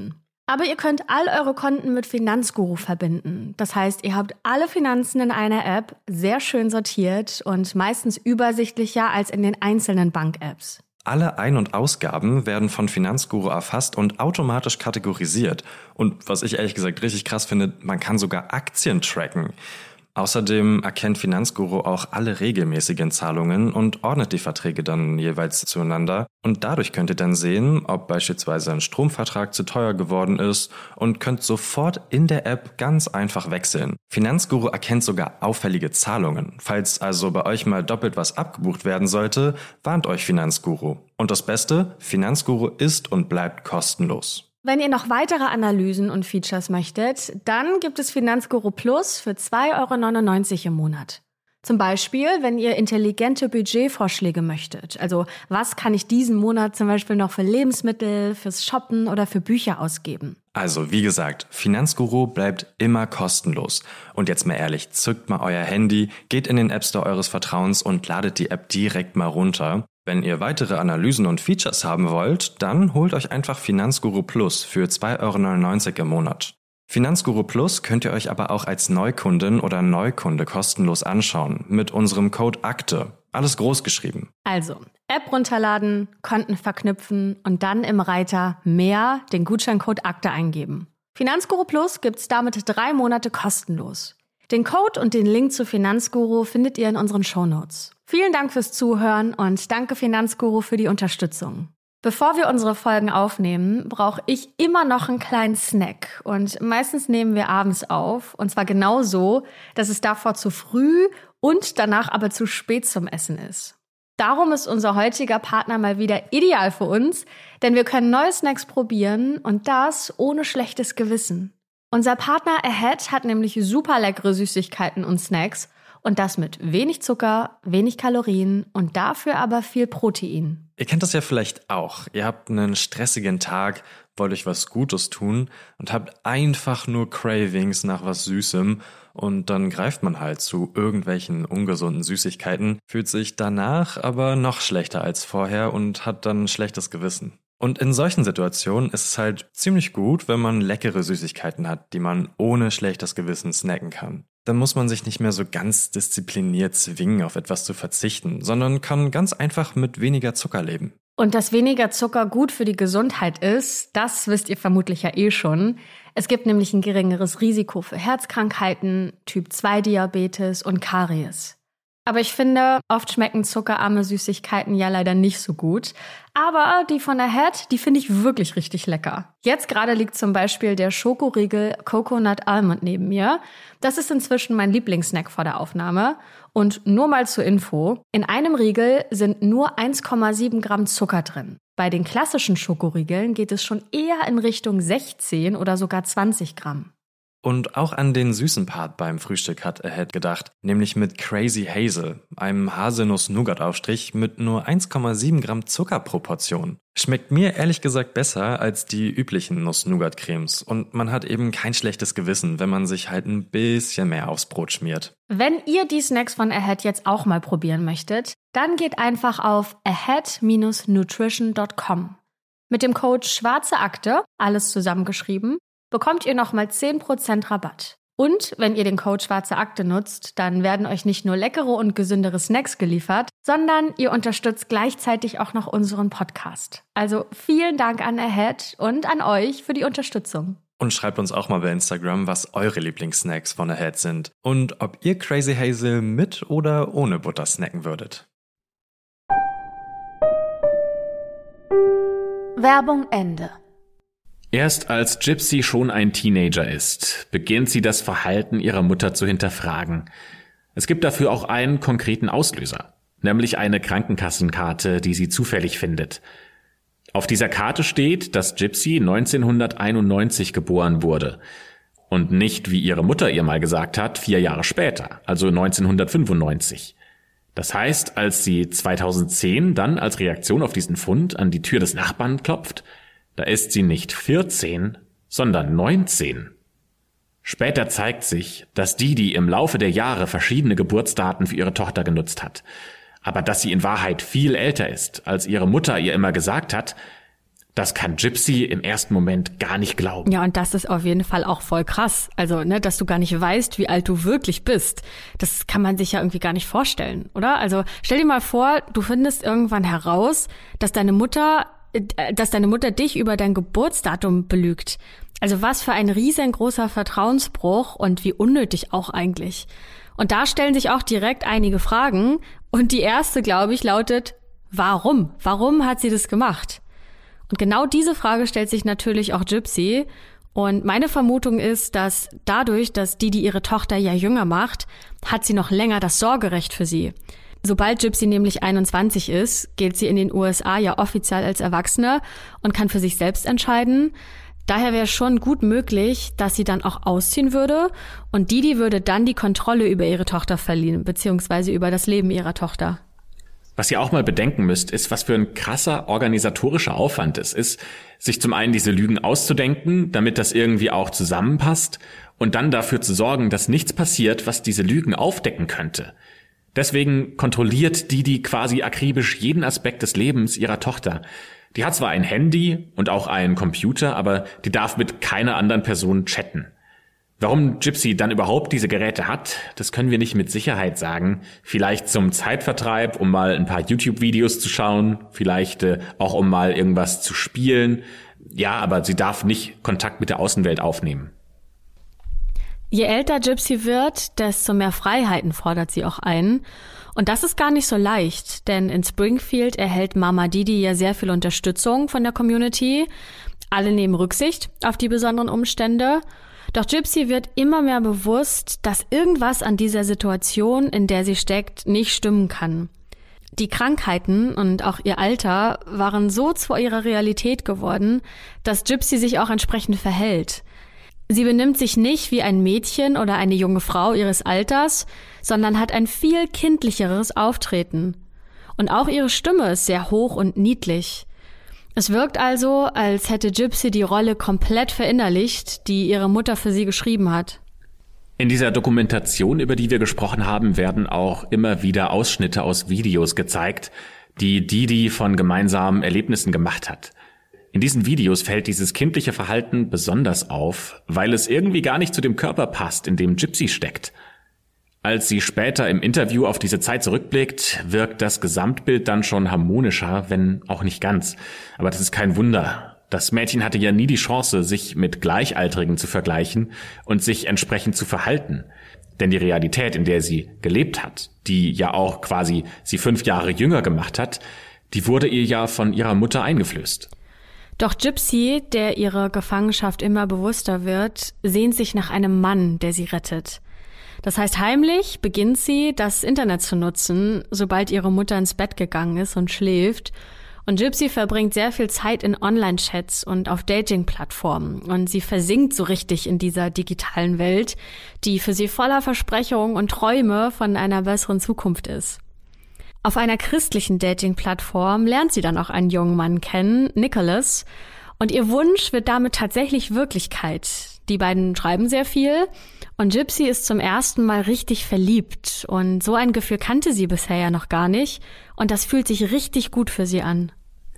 Aber ihr könnt all eure Konten mit Finanzguru verbinden. Das heißt, ihr habt alle Finanzen in einer App sehr schön sortiert und meistens übersichtlicher als in den einzelnen Bank-Apps. Alle Ein- und Ausgaben werden von Finanzguru erfasst und automatisch kategorisiert. Und was ich ehrlich gesagt richtig krass finde, man kann sogar Aktien tracken. Außerdem erkennt Finanzguru auch alle regelmäßigen Zahlungen und ordnet die Verträge dann jeweils zueinander. Und dadurch könnt ihr dann sehen, ob beispielsweise ein Stromvertrag zu teuer geworden ist und könnt sofort in der App ganz einfach wechseln. Finanzguru erkennt sogar auffällige Zahlungen. Falls also bei euch mal doppelt was abgebucht werden sollte, warnt euch Finanzguru. Und das Beste, Finanzguru ist und bleibt kostenlos. Wenn ihr noch weitere Analysen und Features möchtet, dann gibt es Finanzguru Plus für 2,99 € im Monat. Zum Beispiel, wenn ihr intelligente Budgetvorschläge möchtet. Also, was kann ich diesen Monat zum Beispiel noch für Lebensmittel, fürs Shoppen oder für Bücher ausgeben? Also, wie gesagt, Finanzguru bleibt immer kostenlos. Und jetzt mal ehrlich, zückt mal euer Handy, geht in den App Store eures Vertrauens und ladet die App direkt mal runter. Wenn ihr weitere Analysen und Features haben wollt, dann holt euch einfach Finanzguru Plus für 2,99 € im Monat. Finanzguru Plus könnt ihr euch aber auch als Neukundin oder Neukunde kostenlos anschauen mit unserem Code AKTE. Alles groß geschrieben. Also, App runterladen, Konten verknüpfen und dann im Reiter Mehr den Gutscheincode AKTE eingeben. Finanzguru Plus gibt's damit 3 Monate kostenlos. Den Code und den Link zu Finanzguru findet ihr in unseren Shownotes. Vielen Dank fürs Zuhören und danke Finanzguru für die Unterstützung. Bevor wir unsere Folgen aufnehmen, brauche ich immer noch einen kleinen Snack. Und meistens nehmen wir abends auf. Und zwar genau so, dass es davor zu früh und danach aber zu spät zum Essen ist. Darum ist unser heutiger Partner mal wieder ideal für uns, denn wir können neue Snacks probieren und das ohne schlechtes Gewissen. Unser Partner Ahead hat nämlich super leckere Süßigkeiten und Snacks und das mit wenig Zucker, wenig Kalorien und dafür aber viel Protein. Ihr kennt das ja vielleicht auch. Ihr habt einen stressigen Tag, wollt euch was Gutes tun und habt einfach nur Cravings nach was Süßem und dann greift man halt zu irgendwelchen ungesunden Süßigkeiten, fühlt sich danach aber noch schlechter als vorher und hat dann ein schlechtes Gewissen. Und in solchen Situationen ist es halt ziemlich gut, wenn man leckere Süßigkeiten hat, die man ohne schlechtes Gewissen snacken kann. Dann muss man sich nicht mehr so ganz diszipliniert zwingen, auf etwas zu verzichten, sondern kann ganz einfach mit weniger Zucker leben. Und dass weniger Zucker gut für die Gesundheit ist, das wisst ihr vermutlich ja eh schon. Es gibt nämlich ein geringeres Risiko für Herzkrankheiten, Typ-2-Diabetes und Karies. Aber ich finde, oft schmecken zuckerarme Süßigkeiten ja leider nicht so gut. Aber die von Ahead, die finde ich wirklich richtig lecker. Jetzt gerade liegt zum Beispiel der Schokoriegel Coconut Almond neben mir. Das ist inzwischen mein Lieblingssnack vor der Aufnahme. Und nur mal zur Info, in einem Riegel sind nur 1,7 Gramm Zucker drin. Bei den klassischen Schokoriegeln geht es schon eher in Richtung 16 oder sogar 20 Gramm. Und auch an den süßen Part beim Frühstück hat Ahead gedacht, nämlich mit Crazy Hazel, einem Haselnuss-Nougat-Aufstrich mit nur 1,7 Gramm Zucker pro Portion. Schmeckt mir ehrlich gesagt besser als die üblichen Nuss-Nougat-Cremes und man hat eben kein schlechtes Gewissen, wenn man sich halt ein bisschen mehr aufs Brot schmiert. Wenn ihr die Snacks von Ahead jetzt auch mal probieren möchtet, dann geht einfach auf ahead-nutrition.com. Mit dem Code Schwarze Akte, alles zusammengeschrieben, bekommt ihr nochmal 10% Rabatt. Und wenn ihr den Code Schwarze Akte nutzt, dann werden euch nicht nur leckere und gesündere Snacks geliefert, sondern ihr unterstützt gleichzeitig auch noch unseren Podcast. Also vielen Dank an Ahead und an euch für die Unterstützung. Und schreibt uns auch mal bei Instagram, was eure Lieblingssnacks von Ahead sind und ob ihr Crazy Hazel mit oder ohne Butter snacken würdet. Werbung Ende. Erst als Gypsy schon ein Teenager ist, beginnt sie das Verhalten ihrer Mutter zu hinterfragen. Es gibt dafür auch einen konkreten Auslöser, nämlich eine Krankenkassenkarte, die sie zufällig findet. Auf dieser Karte steht, dass Gypsy 1991 geboren wurde und nicht, wie ihre Mutter ihr mal gesagt hat, 4 Jahre später, also 1995. Das heißt, als sie 2010 dann als Reaktion auf diesen Fund an die Tür des Nachbarn klopft, da ist sie nicht 14, sondern 19. Später zeigt sich, dass die im Laufe der Jahre verschiedene Geburtsdaten für ihre Tochter genutzt hat. Aber dass sie in Wahrheit viel älter ist, als ihre Mutter ihr immer gesagt hat, Das kann Gypsy im ersten Moment gar nicht glauben. Ja, und das ist auf jeden Fall auch voll krass. Also, dass du gar nicht weißt, wie alt du wirklich bist. Das kann man sich ja irgendwie gar nicht vorstellen, oder? Also, stell dir mal vor, du findest irgendwann heraus, dass deine Mutter dich über dein Geburtsdatum belügt. Also, was für ein riesengroßer Vertrauensbruch und wie unnötig auch eigentlich. Und da stellen sich auch direkt einige Fragen. Und die erste, glaube ich, lautet, warum? Warum hat sie das gemacht? Und genau diese Frage stellt sich natürlich auch Gypsy. Und meine Vermutung ist, dass dadurch, dass Didi ihre Tochter ja jünger macht, hat sie noch länger das Sorgerecht für sie. Sobald Gypsy nämlich 21 ist, gilt sie in den USA ja offiziell als Erwachsene und kann für sich selbst entscheiden. Daher wäre schon gut möglich, dass sie dann auch ausziehen würde und Didi würde dann die Kontrolle über ihre Tochter verlieren, beziehungsweise über das Leben ihrer Tochter. Was ihr auch mal bedenken müsst, ist, was für ein krasser organisatorischer Aufwand es ist, sich zum einen diese Lügen auszudenken, damit das irgendwie auch zusammenpasst und dann dafür zu sorgen, dass nichts passiert, was diese Lügen aufdecken könnte. Deswegen kontrolliert Didi quasi akribisch jeden Aspekt des Lebens ihrer Tochter. Die hat zwar ein Handy und auch einen Computer, aber die darf mit keiner anderen Person chatten. Warum Gypsy dann überhaupt diese Geräte hat, das können wir nicht mit Sicherheit sagen. Vielleicht zum Zeitvertreib, um mal ein paar YouTube-Videos zu schauen, vielleicht auch um mal irgendwas zu spielen. Ja, aber sie darf nicht Kontakt mit der Außenwelt aufnehmen. Je älter Gypsy wird, desto mehr Freiheiten fordert sie auch ein. Und das ist gar nicht so leicht, denn in Springfield erhält Mama Didi ja sehr viel Unterstützung von der Community. Alle nehmen Rücksicht auf die besonderen Umstände. Doch Gypsy wird immer mehr bewusst, dass irgendwas an dieser Situation, in der sie steckt, nicht stimmen kann. Die Krankheiten und auch ihr Alter waren so zu ihrer Realität geworden, dass Gypsy sich auch entsprechend verhält. Sie benimmt sich nicht wie ein Mädchen oder eine junge Frau ihres Alters, sondern hat ein viel kindlicheres Auftreten. Und auch ihre Stimme ist sehr hoch und niedlich. Es wirkt also, als hätte Gypsy die Rolle komplett verinnerlicht, die ihre Mutter für sie geschrieben hat. In dieser Dokumentation, über die wir gesprochen haben, werden auch immer wieder Ausschnitte aus Videos gezeigt, die Didi von gemeinsamen Erlebnissen gemacht hat. In diesen Videos fällt dieses kindliche Verhalten besonders auf, weil es irgendwie gar nicht zu dem Körper passt, in dem Gypsy steckt. Als sie später im Interview auf diese Zeit zurückblickt, wirkt das Gesamtbild dann schon harmonischer, wenn auch nicht ganz. Aber das ist kein Wunder. Das Mädchen hatte ja nie die Chance, sich mit Gleichaltrigen zu vergleichen und sich entsprechend zu verhalten. Denn die Realität, in der sie gelebt hat, die ja auch quasi sie 5 Jahre jünger gemacht hat, die wurde ihr ja von ihrer Mutter eingeflößt. Doch Gypsy, der ihre Gefangenschaft immer bewusster wird, sehnt sich nach einem Mann, der sie rettet. Das heißt, heimlich beginnt sie, das Internet zu nutzen, sobald ihre Mutter ins Bett gegangen ist und schläft. Und Gypsy verbringt sehr viel Zeit in Online-Chats und auf Dating-Plattformen. Und sie versinkt so richtig in dieser digitalen Welt, die für sie voller Versprechungen und Träume von einer besseren Zukunft ist. Auf einer christlichen Dating-Plattform lernt sie dann auch einen jungen Mann kennen, Nicholas. Und ihr Wunsch wird damit tatsächlich Wirklichkeit. Die beiden schreiben sehr viel und Gypsy ist zum ersten Mal richtig verliebt. Und so ein Gefühl kannte sie bisher ja noch gar nicht. Und das fühlt sich richtig gut für sie an.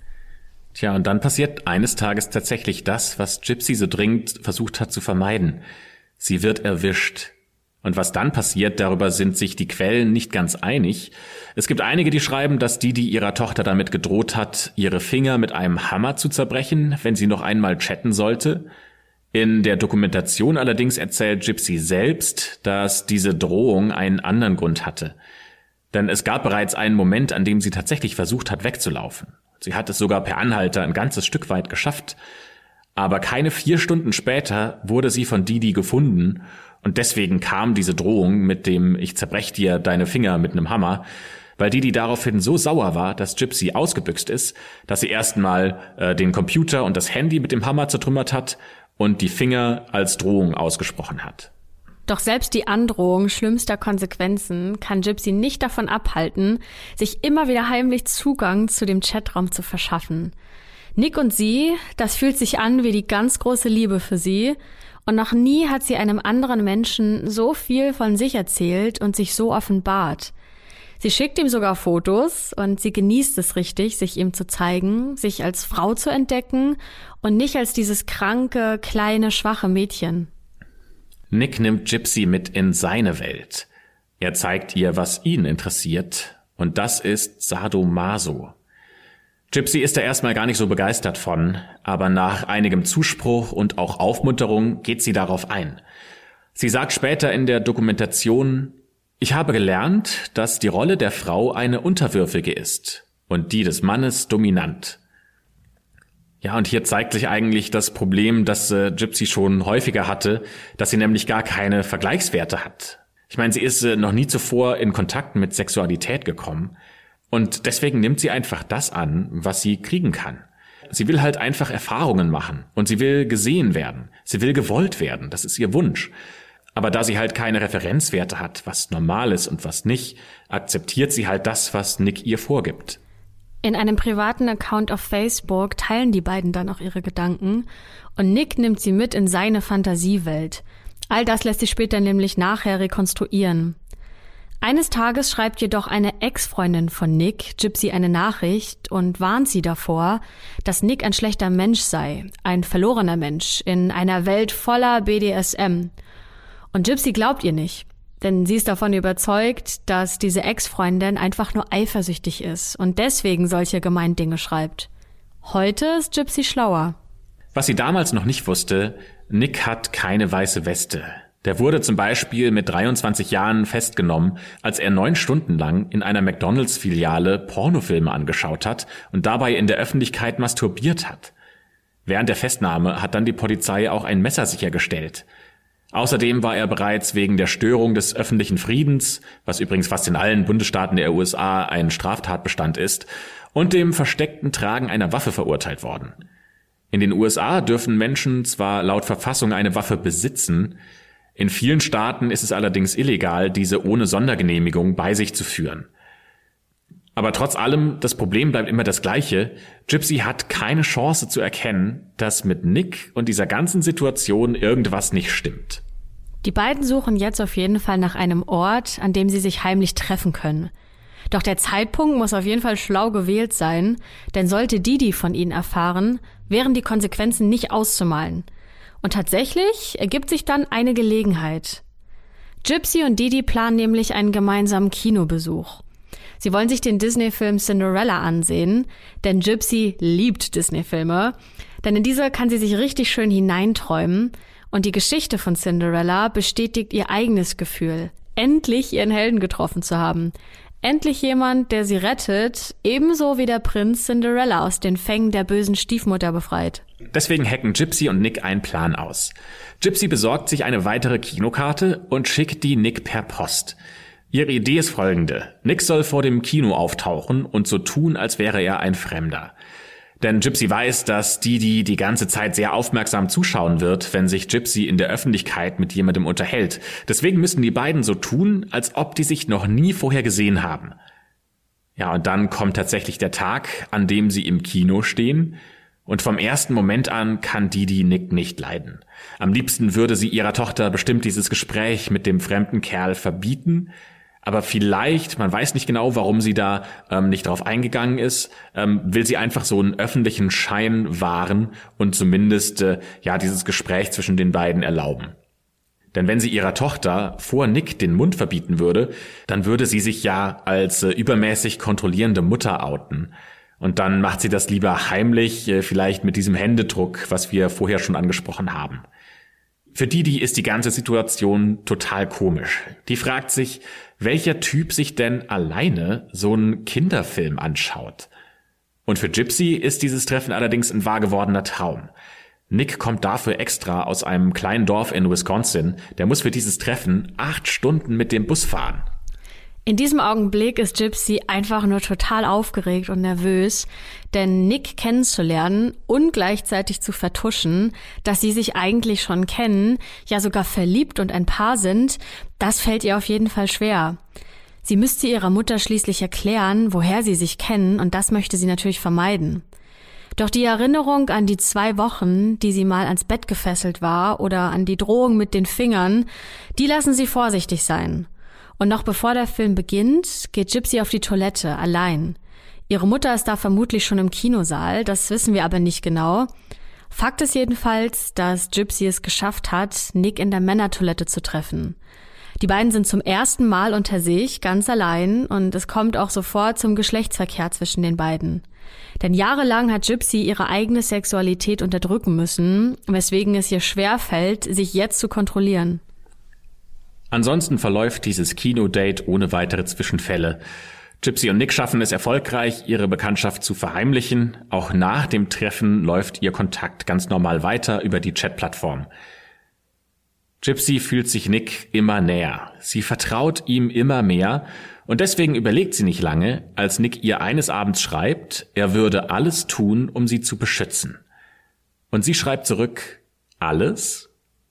Tja, und dann passiert eines Tages tatsächlich das, was Gypsy so dringend versucht hat zu vermeiden. Sie wird erwischt. Und was dann passiert, darüber sind sich die Quellen nicht ganz einig. Es gibt einige, die schreiben, dass Didi ihrer Tochter damit gedroht hat, ihre Finger mit einem Hammer zu zerbrechen, wenn sie noch einmal chatten sollte. In der Dokumentation allerdings erzählt Gypsy selbst, dass diese Drohung einen anderen Grund hatte. Denn es gab bereits einen Moment, an dem sie tatsächlich versucht hat, wegzulaufen. Sie hat es sogar per Anhalter ein ganzes Stück weit geschafft. Aber keine 4 Stunden später wurde sie von Didi gefunden und deswegen kam diese Drohung mit dem "Ich zerbrech dir deine Finger mit einem Hammer", weil Didi daraufhin so sauer war, dass Gypsy ausgebüxt ist, dass sie erstmal den Computer und das Handy mit dem Hammer zertrümmert hat und die Finger als Drohung ausgesprochen hat. Doch selbst die Androhung schlimmster Konsequenzen kann Gypsy nicht davon abhalten, sich immer wieder heimlich Zugang zu dem Chatraum zu verschaffen. Nick und sie, das fühlt sich an wie die ganz große Liebe für sie. Und noch nie hat sie einem anderen Menschen so viel von sich erzählt und sich so offenbart. Sie schickt ihm sogar Fotos und sie genießt es richtig, sich ihm zu zeigen, sich als Frau zu entdecken und nicht als dieses kranke, kleine, schwache Mädchen. Nick nimmt Gypsy mit in seine Welt. Er zeigt ihr, was ihn interessiert, und das ist Sadomaso. Gypsy ist da erstmal gar nicht so begeistert von, aber nach einigem Zuspruch und auch Aufmunterung geht sie darauf ein. Sie sagt später in der Dokumentation: Ich habe gelernt, dass die Rolle der Frau eine unterwürfige ist und die des Mannes dominant. Ja, und hier zeigt sich eigentlich das Problem, das Gypsy schon häufiger hatte, dass sie nämlich gar keine Vergleichswerte hat. Ich meine, sie ist noch nie zuvor in Kontakt mit Sexualität gekommen und deswegen nimmt sie einfach das an, was sie kriegen kann. Sie will halt einfach Erfahrungen machen und sie will gesehen werden, sie will gewollt werden, das ist ihr Wunsch. Aber da sie halt keine Referenzwerte hat, was normal ist und was nicht, akzeptiert sie halt das, was Nick ihr vorgibt. In einem privaten Account auf Facebook teilen die beiden dann auch ihre Gedanken und Nick nimmt sie mit in seine Fantasiewelt. All das lässt sich später nämlich nachher rekonstruieren. Eines Tages schreibt jedoch eine Ex-Freundin von Nick Gypsy eine Nachricht und warnt sie davor, dass Nick ein schlechter Mensch sei, ein verlorener Mensch in einer Welt voller BDSM. Und Gypsy glaubt ihr nicht, denn sie ist davon überzeugt, dass diese Ex-Freundin einfach nur eifersüchtig ist und deswegen solche gemeinen Dinge schreibt. Heute ist Gypsy schlauer. Was sie damals noch nicht wusste: Nick hat keine weiße Weste. Der wurde zum Beispiel mit 23 Jahren festgenommen, als er 9 Stunden lang in einer McDonalds-Filiale Pornofilme angeschaut hat und dabei in der Öffentlichkeit masturbiert hat. Während der Festnahme hat dann die Polizei auch ein Messer sichergestellt. Außerdem war er bereits wegen der Störung des öffentlichen Friedens, was übrigens fast in allen Bundesstaaten der USA ein Straftatbestand ist, und dem versteckten Tragen einer Waffe verurteilt worden. In den USA dürfen Menschen zwar laut Verfassung eine Waffe besitzen, in vielen Staaten ist es allerdings illegal, diese ohne Sondergenehmigung bei sich zu führen. Aber trotz allem, das Problem bleibt immer das gleiche: Gypsy hat keine Chance zu erkennen, dass mit Nick und dieser ganzen Situation irgendwas nicht stimmt. Die beiden suchen jetzt auf jeden Fall nach einem Ort, an dem sie sich heimlich treffen können. Doch der Zeitpunkt muss auf jeden Fall schlau gewählt sein, denn sollte Didi von ihnen erfahren, wären die Konsequenzen nicht auszumalen. Und tatsächlich ergibt sich dann eine Gelegenheit. Gypsy und Didi planen nämlich einen gemeinsamen Kinobesuch. Sie wollen sich den Disney-Film Cinderella ansehen, denn Gypsy liebt Disney-Filme, denn in diese kann sie sich richtig schön hineinträumen und die Geschichte von Cinderella bestätigt ihr eigenes Gefühl, endlich ihren Helden getroffen zu haben. Endlich jemand, der sie rettet, ebenso wie der Prinz Cinderella aus den Fängen der bösen Stiefmutter befreit. Deswegen hacken Gypsy und Nick einen Plan aus. Gypsy besorgt sich eine weitere Kinokarte und schickt die Nick per Post. Ihre Idee ist folgende: Nick soll vor dem Kino auftauchen und so tun, als wäre er ein Fremder. Denn Gypsy weiß, dass Didi die ganze Zeit sehr aufmerksam zuschauen wird, wenn sich Gypsy in der Öffentlichkeit mit jemandem unterhält. Deswegen müssen die beiden so tun, als ob die sich noch nie vorher gesehen haben. Ja, und dann kommt tatsächlich der Tag, an dem sie im Kino stehen. Und vom ersten Moment an kann Didi Nick nicht leiden. Am liebsten würde sie ihrer Tochter bestimmt dieses Gespräch mit dem fremden Kerl verbieten. Aber vielleicht, man weiß nicht genau, warum sie da nicht drauf eingegangen ist, will sie einfach so einen öffentlichen Schein wahren und zumindest dieses Gespräch zwischen den beiden erlauben. Denn wenn sie ihrer Tochter vor Nick den Mund verbieten würde, dann würde sie sich ja als übermäßig kontrollierende Mutter outen. Und dann macht sie das lieber heimlich, vielleicht mit diesem Händedruck, was wir vorher schon angesprochen haben. Für Didi ist die ganze Situation total komisch. Die fragt sich, welcher Typ sich denn alleine so einen Kinderfilm anschaut. Und für Gypsy ist dieses Treffen allerdings ein wahr gewordener Traum. Nick kommt dafür extra aus einem kleinen Dorf in Wisconsin. Der muss für dieses Treffen 8 Stunden mit dem Bus fahren. In diesem Augenblick ist Gypsy einfach nur total aufgeregt und nervös, denn Nick kennenzulernen und gleichzeitig zu vertuschen, dass sie sich eigentlich schon kennen, ja sogar verliebt und ein Paar sind, das fällt ihr auf jeden Fall schwer. Sie müsste ihrer Mutter schließlich erklären, woher sie sich kennen, und das möchte sie natürlich vermeiden. Doch die Erinnerung an die 2 Wochen, die sie mal ans Bett gefesselt war, oder an die Drohung mit den Fingern, die lassen sie vorsichtig sein. Und noch bevor der Film beginnt, geht Gypsy auf die Toilette, allein. Ihre Mutter ist da vermutlich schon im Kinosaal, das wissen wir aber nicht genau. Fakt ist jedenfalls, dass Gypsy es geschafft hat, Nick in der Männertoilette zu treffen. Die beiden sind zum ersten Mal unter sich, ganz allein, und es kommt auch sofort zum Geschlechtsverkehr zwischen den beiden. Denn jahrelang hat Gypsy ihre eigene Sexualität unterdrücken müssen, weswegen es ihr schwerfällt, sich jetzt zu kontrollieren. Ansonsten verläuft dieses Kinodate ohne weitere Zwischenfälle. Gypsy und Nick schaffen es erfolgreich, ihre Bekanntschaft zu verheimlichen. Auch nach dem Treffen läuft ihr Kontakt ganz normal weiter über die Chatplattform. Gypsy fühlt sich Nick immer näher. Sie vertraut ihm immer mehr und deswegen überlegt sie nicht lange, als Nick ihr eines Abends schreibt, er würde alles tun, um sie zu beschützen. Und sie schreibt zurück, alles?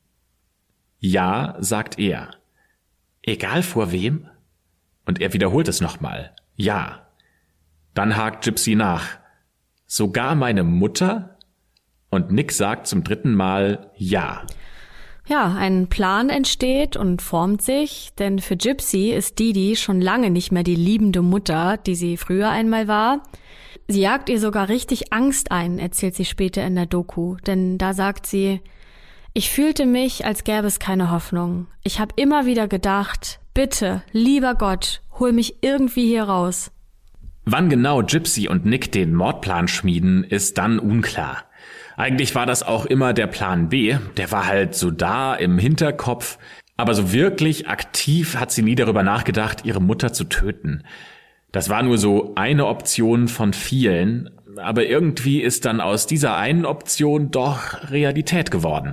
Ja, sagt er. Egal vor wem? Und er wiederholt es nochmal. Ja. Dann hakt Gypsy nach. Sogar meine Mutter? Und Nick sagt zum 3. Mal ja. Ja, ein Plan entsteht und formt sich, denn für Gypsy ist Didi schon lange nicht mehr die liebende Mutter, die sie früher einmal war. Sie jagt ihr sogar richtig Angst ein, erzählt sie später in der Doku, denn da sagt sie, ich fühlte mich, als gäbe es keine Hoffnung. Ich habe immer wieder gedacht, bitte, lieber Gott, hol mich irgendwie hier raus. Wann genau Gypsy und Nick den Mordplan schmieden, ist dann unklar. Eigentlich war das auch immer der Plan B, der war halt so da im Hinterkopf, aber so wirklich aktiv hat sie nie darüber nachgedacht, ihre Mutter zu töten. Das war nur so eine Option von vielen, aber irgendwie ist dann aus dieser einen Option doch Realität geworden.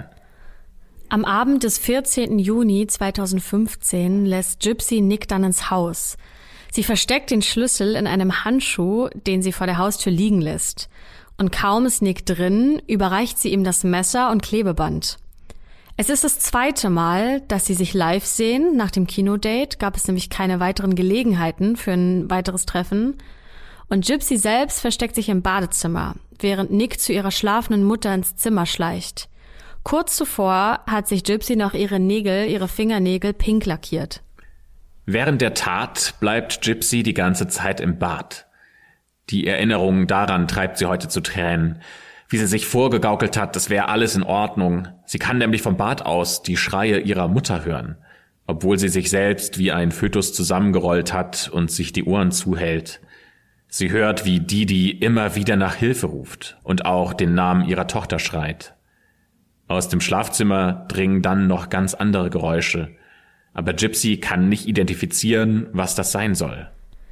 Am Abend des 14. Juni 2015 lässt Gypsy Nick dann ins Haus. Sie versteckt den Schlüssel in einem Handschuh, den sie vor der Haustür liegen lässt. Und kaum ist Nick drin, überreicht sie ihm das Messer und Klebeband. Es ist das 2. Mal, dass sie sich live sehen. Nach dem Kinodate gab es nämlich keine weiteren Gelegenheiten für ein weiteres Treffen. Und Gypsy selbst versteckt sich im Badezimmer, während Nick zu ihrer schlafenden Mutter ins Zimmer schleicht. Kurz zuvor hat sich Gypsy noch ihre Fingernägel pink lackiert. Während der Tat bleibt Gypsy die ganze Zeit im Bad. Die Erinnerung daran treibt sie heute zu Tränen. Wie sie sich vorgegaukelt hat, das wäre alles in Ordnung. Sie kann nämlich vom Bad aus die Schreie ihrer Mutter hören, obwohl sie sich selbst wie ein Fötus zusammengerollt hat und sich die Ohren zuhält. Sie hört, wie Didi immer wieder nach Hilfe ruft und auch den Namen ihrer Tochter schreit. Aus dem Schlafzimmer dringen dann noch ganz andere Geräusche, aber Gypsy kann nicht identifizieren, was das sein soll.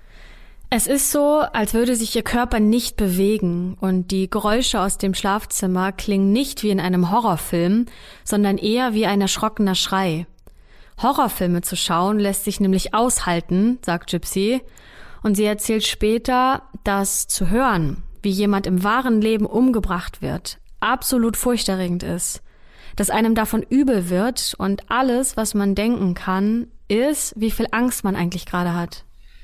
Es ist so, als würde sich ihr Körper nicht bewegen und die Geräusche aus dem Schlafzimmer klingen nicht wie in einem Horrorfilm, sondern eher wie ein erschrockener Schrei. Horrorfilme zu schauen lässt sich nämlich aushalten, sagt Gypsy, und sie erzählt später, dass zu hören, wie jemand im wahren Leben umgebracht wird, absolut furchterregend ist. Dass einem davon übel wird und alles, was man denken kann, ist, wie viel Angst man eigentlich gerade hat.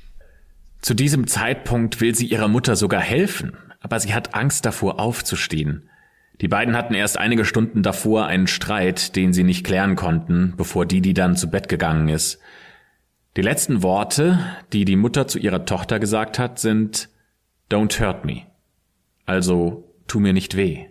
Zu diesem Zeitpunkt will sie ihrer Mutter sogar helfen, aber sie hat Angst davor aufzustehen. Die beiden hatten erst einige Stunden davor einen Streit, den sie nicht klären konnten, bevor Didi dann zu Bett gegangen ist. Die letzten Worte, die die Mutter zu ihrer Tochter gesagt hat, sind "Don't hurt me", also tu mir nicht weh.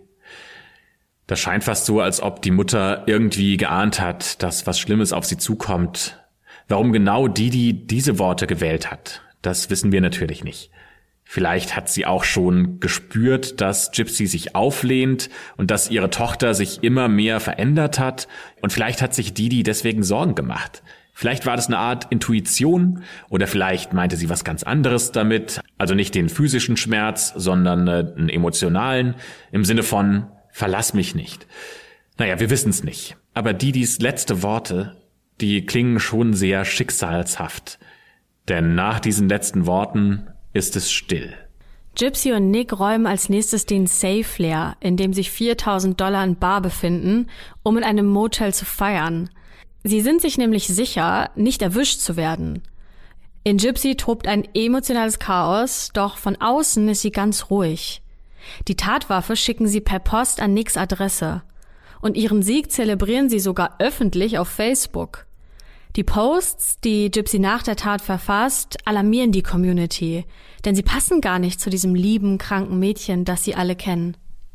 Das scheint fast so, als ob die Mutter irgendwie geahnt hat, dass was Schlimmes auf sie zukommt. Warum genau Didi diese Worte gewählt hat, das wissen wir natürlich nicht. Vielleicht hat sie auch schon gespürt, dass Gypsy sich auflehnt und dass ihre Tochter sich immer mehr verändert hat. Und vielleicht hat sich Didi deswegen Sorgen gemacht. Vielleicht war das eine Art Intuition oder vielleicht meinte sie was ganz anderes damit. Also nicht den physischen Schmerz, sondern einen emotionalen im Sinne von "Verlass mich nicht". Naja, wir wissen es nicht. Aber Didis letzte Worte, die klingen schon sehr schicksalshaft. Denn nach diesen letzten Worten ist es still. Gypsy und Nick räumen als nächstes den Safe leer, in dem sich $4.000 in bar befinden, um in einem Motel zu feiern. Sie sind sich nämlich sicher, nicht erwischt zu werden. In Gypsy tobt ein emotionales Chaos, doch von außen ist sie ganz ruhig. Die Tatwaffe schicken sie per Post an Nicks Adresse. Und ihren Sieg zelebrieren sie sogar öffentlich auf Facebook. Die Posts, die Gypsy nach der Tat verfasst, alarmieren die Community, denn sie passen gar nicht zu diesem lieben, kranken Mädchen, das sie alle kennen.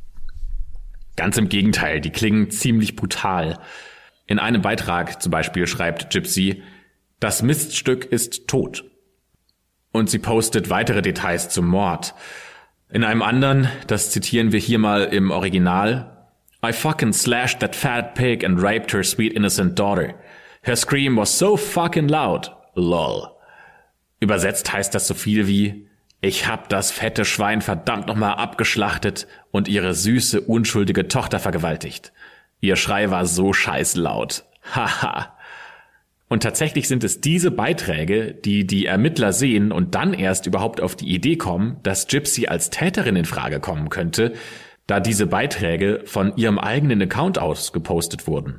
Ganz im Gegenteil, die klingen ziemlich brutal. In einem Beitrag zum Beispiel schreibt Gypsy, das Miststück ist tot. Und sie postet weitere Details zum Mord. In einem anderen, das zitieren wir hier mal im Original, I fucking slashed that fat pig and raped her sweet innocent daughter. Her scream was so fucking loud. Lol. Übersetzt heißt das so viel wie, ich hab das fette Schwein verdammt nochmal abgeschlachtet und ihre süße, unschuldige Tochter vergewaltigt. Ihr Schrei war so scheißlaut. Haha. Und tatsächlich sind es diese Beiträge, die die Ermittler sehen und dann erst überhaupt auf die Idee kommen, dass Gypsy als Täterin in Frage kommen könnte, da diese Beiträge von ihrem eigenen Account aus gepostet wurden.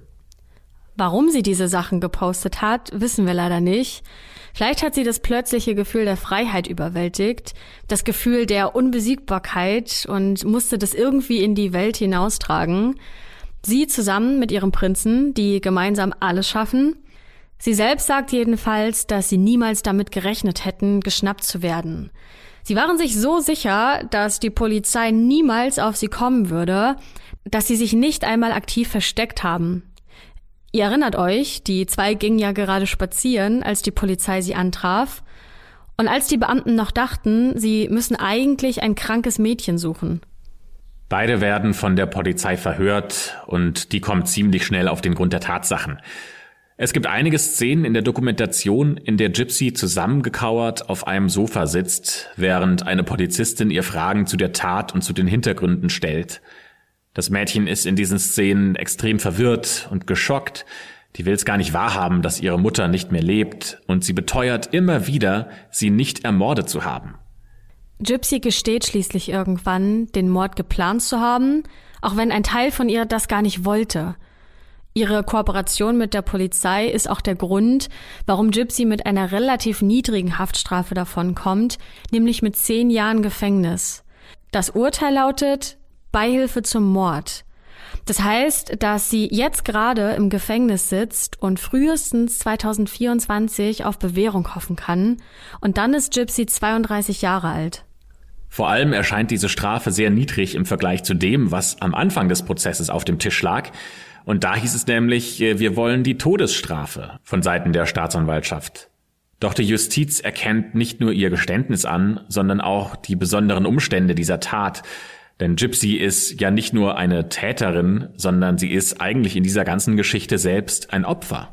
Warum sie diese Sachen gepostet hat, wissen wir leider nicht. Vielleicht hat sie das plötzliche Gefühl der Freiheit überwältigt, das Gefühl der Unbesiegbarkeit und musste das irgendwie in die Welt hinaustragen. Sie zusammen mit ihrem Prinzen, die gemeinsam alles schaffen. Sie selbst sagt jedenfalls, dass sie niemals damit gerechnet hätten, geschnappt zu werden. Sie waren sich so sicher, dass die Polizei niemals auf sie kommen würde, dass sie sich nicht einmal aktiv versteckt haben. Ihr erinnert euch, die zwei gingen ja gerade spazieren, als die Polizei sie antraf. Und als die Beamten noch dachten, sie müssen eigentlich ein krankes Mädchen suchen. Beide werden von der Polizei verhört und die kommt ziemlich schnell auf den Grund der Tatsachen. Es gibt einige Szenen in der Dokumentation, in der Gypsy zusammengekauert auf einem Sofa sitzt, während eine Polizistin ihr Fragen zu der Tat und zu den Hintergründen stellt. Das Mädchen ist in diesen Szenen extrem verwirrt und geschockt. Die will es gar nicht wahrhaben, dass ihre Mutter nicht mehr lebt und sie beteuert immer wieder, sie nicht ermordet zu haben. Gypsy gesteht schließlich irgendwann, den Mord geplant zu haben, auch wenn ein Teil von ihr das gar nicht wollte. Ihre Kooperation mit der Polizei ist auch der Grund, warum Gypsy mit einer relativ niedrigen Haftstrafe davonkommt, nämlich mit 10 Jahren Gefängnis. Das Urteil lautet Beihilfe zum Mord. Das heißt, dass sie jetzt gerade im Gefängnis sitzt und frühestens 2024 auf Bewährung hoffen kann. Und dann ist Gypsy 32 Jahre alt. Vor allem erscheint diese Strafe sehr niedrig im Vergleich zu dem, was am Anfang des Prozesses auf dem Tisch lag. Und da hieß es nämlich, wir wollen die Todesstrafe von Seiten der Staatsanwaltschaft. Doch die Justiz erkennt nicht nur ihr Geständnis an, sondern auch die besonderen Umstände dieser Tat. Denn Gypsy ist ja nicht nur eine Täterin, sondern sie ist eigentlich in dieser ganzen Geschichte selbst ein Opfer.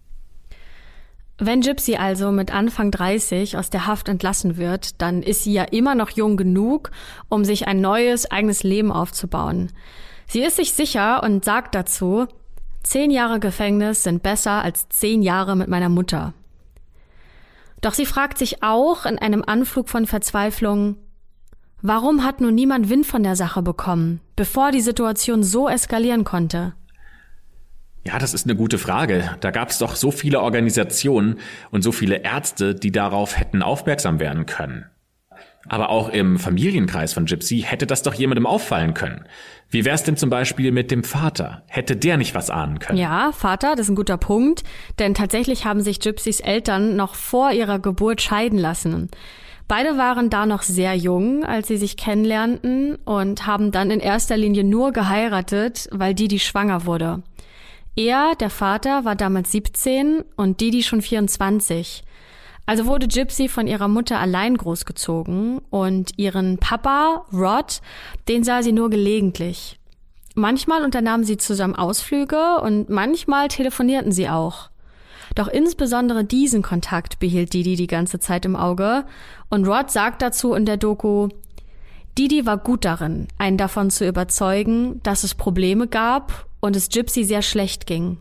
Wenn Gypsy also mit Anfang 30 aus der Haft entlassen wird, dann ist sie ja immer noch jung genug, um sich ein neues, eigenes Leben aufzubauen. Sie ist sich sicher und sagt dazu, 10 Jahre Gefängnis sind besser als 10 Jahre mit meiner Mutter. Doch sie fragt sich auch in einem Anflug von Verzweiflung, warum hat nun niemand Wind von der Sache bekommen, bevor die Situation so eskalieren konnte? Ja, das ist eine gute Frage. Da gab es doch so viele Organisationen und so viele Ärzte, die darauf hätten aufmerksam werden können. Aber auch im Familienkreis von Gypsy hätte das doch jemandem auffallen können. Wie wär's denn zum Beispiel mit dem Vater? Hätte der nicht was ahnen können? Ja, Vater, das ist ein guter Punkt, denn tatsächlich haben sich Gypsys Eltern noch vor ihrer Geburt scheiden lassen. Beide waren da noch sehr jung, als sie sich kennenlernten und haben dann in erster Linie nur geheiratet, weil Didi schwanger wurde. Er, der Vater, war damals 17 und Didi schon 24. Also wurde Gypsy von ihrer Mutter allein großgezogen und ihren Papa, Rod, den sah sie nur gelegentlich. Manchmal unternahmen sie zusammen Ausflüge und manchmal telefonierten sie auch. Doch insbesondere diesen Kontakt behielt Didi die ganze Zeit im Auge und Rod sagt dazu in der Doku, Didi war gut darin, einen davon zu überzeugen, dass es Probleme gab und es Gypsy sehr schlecht ging.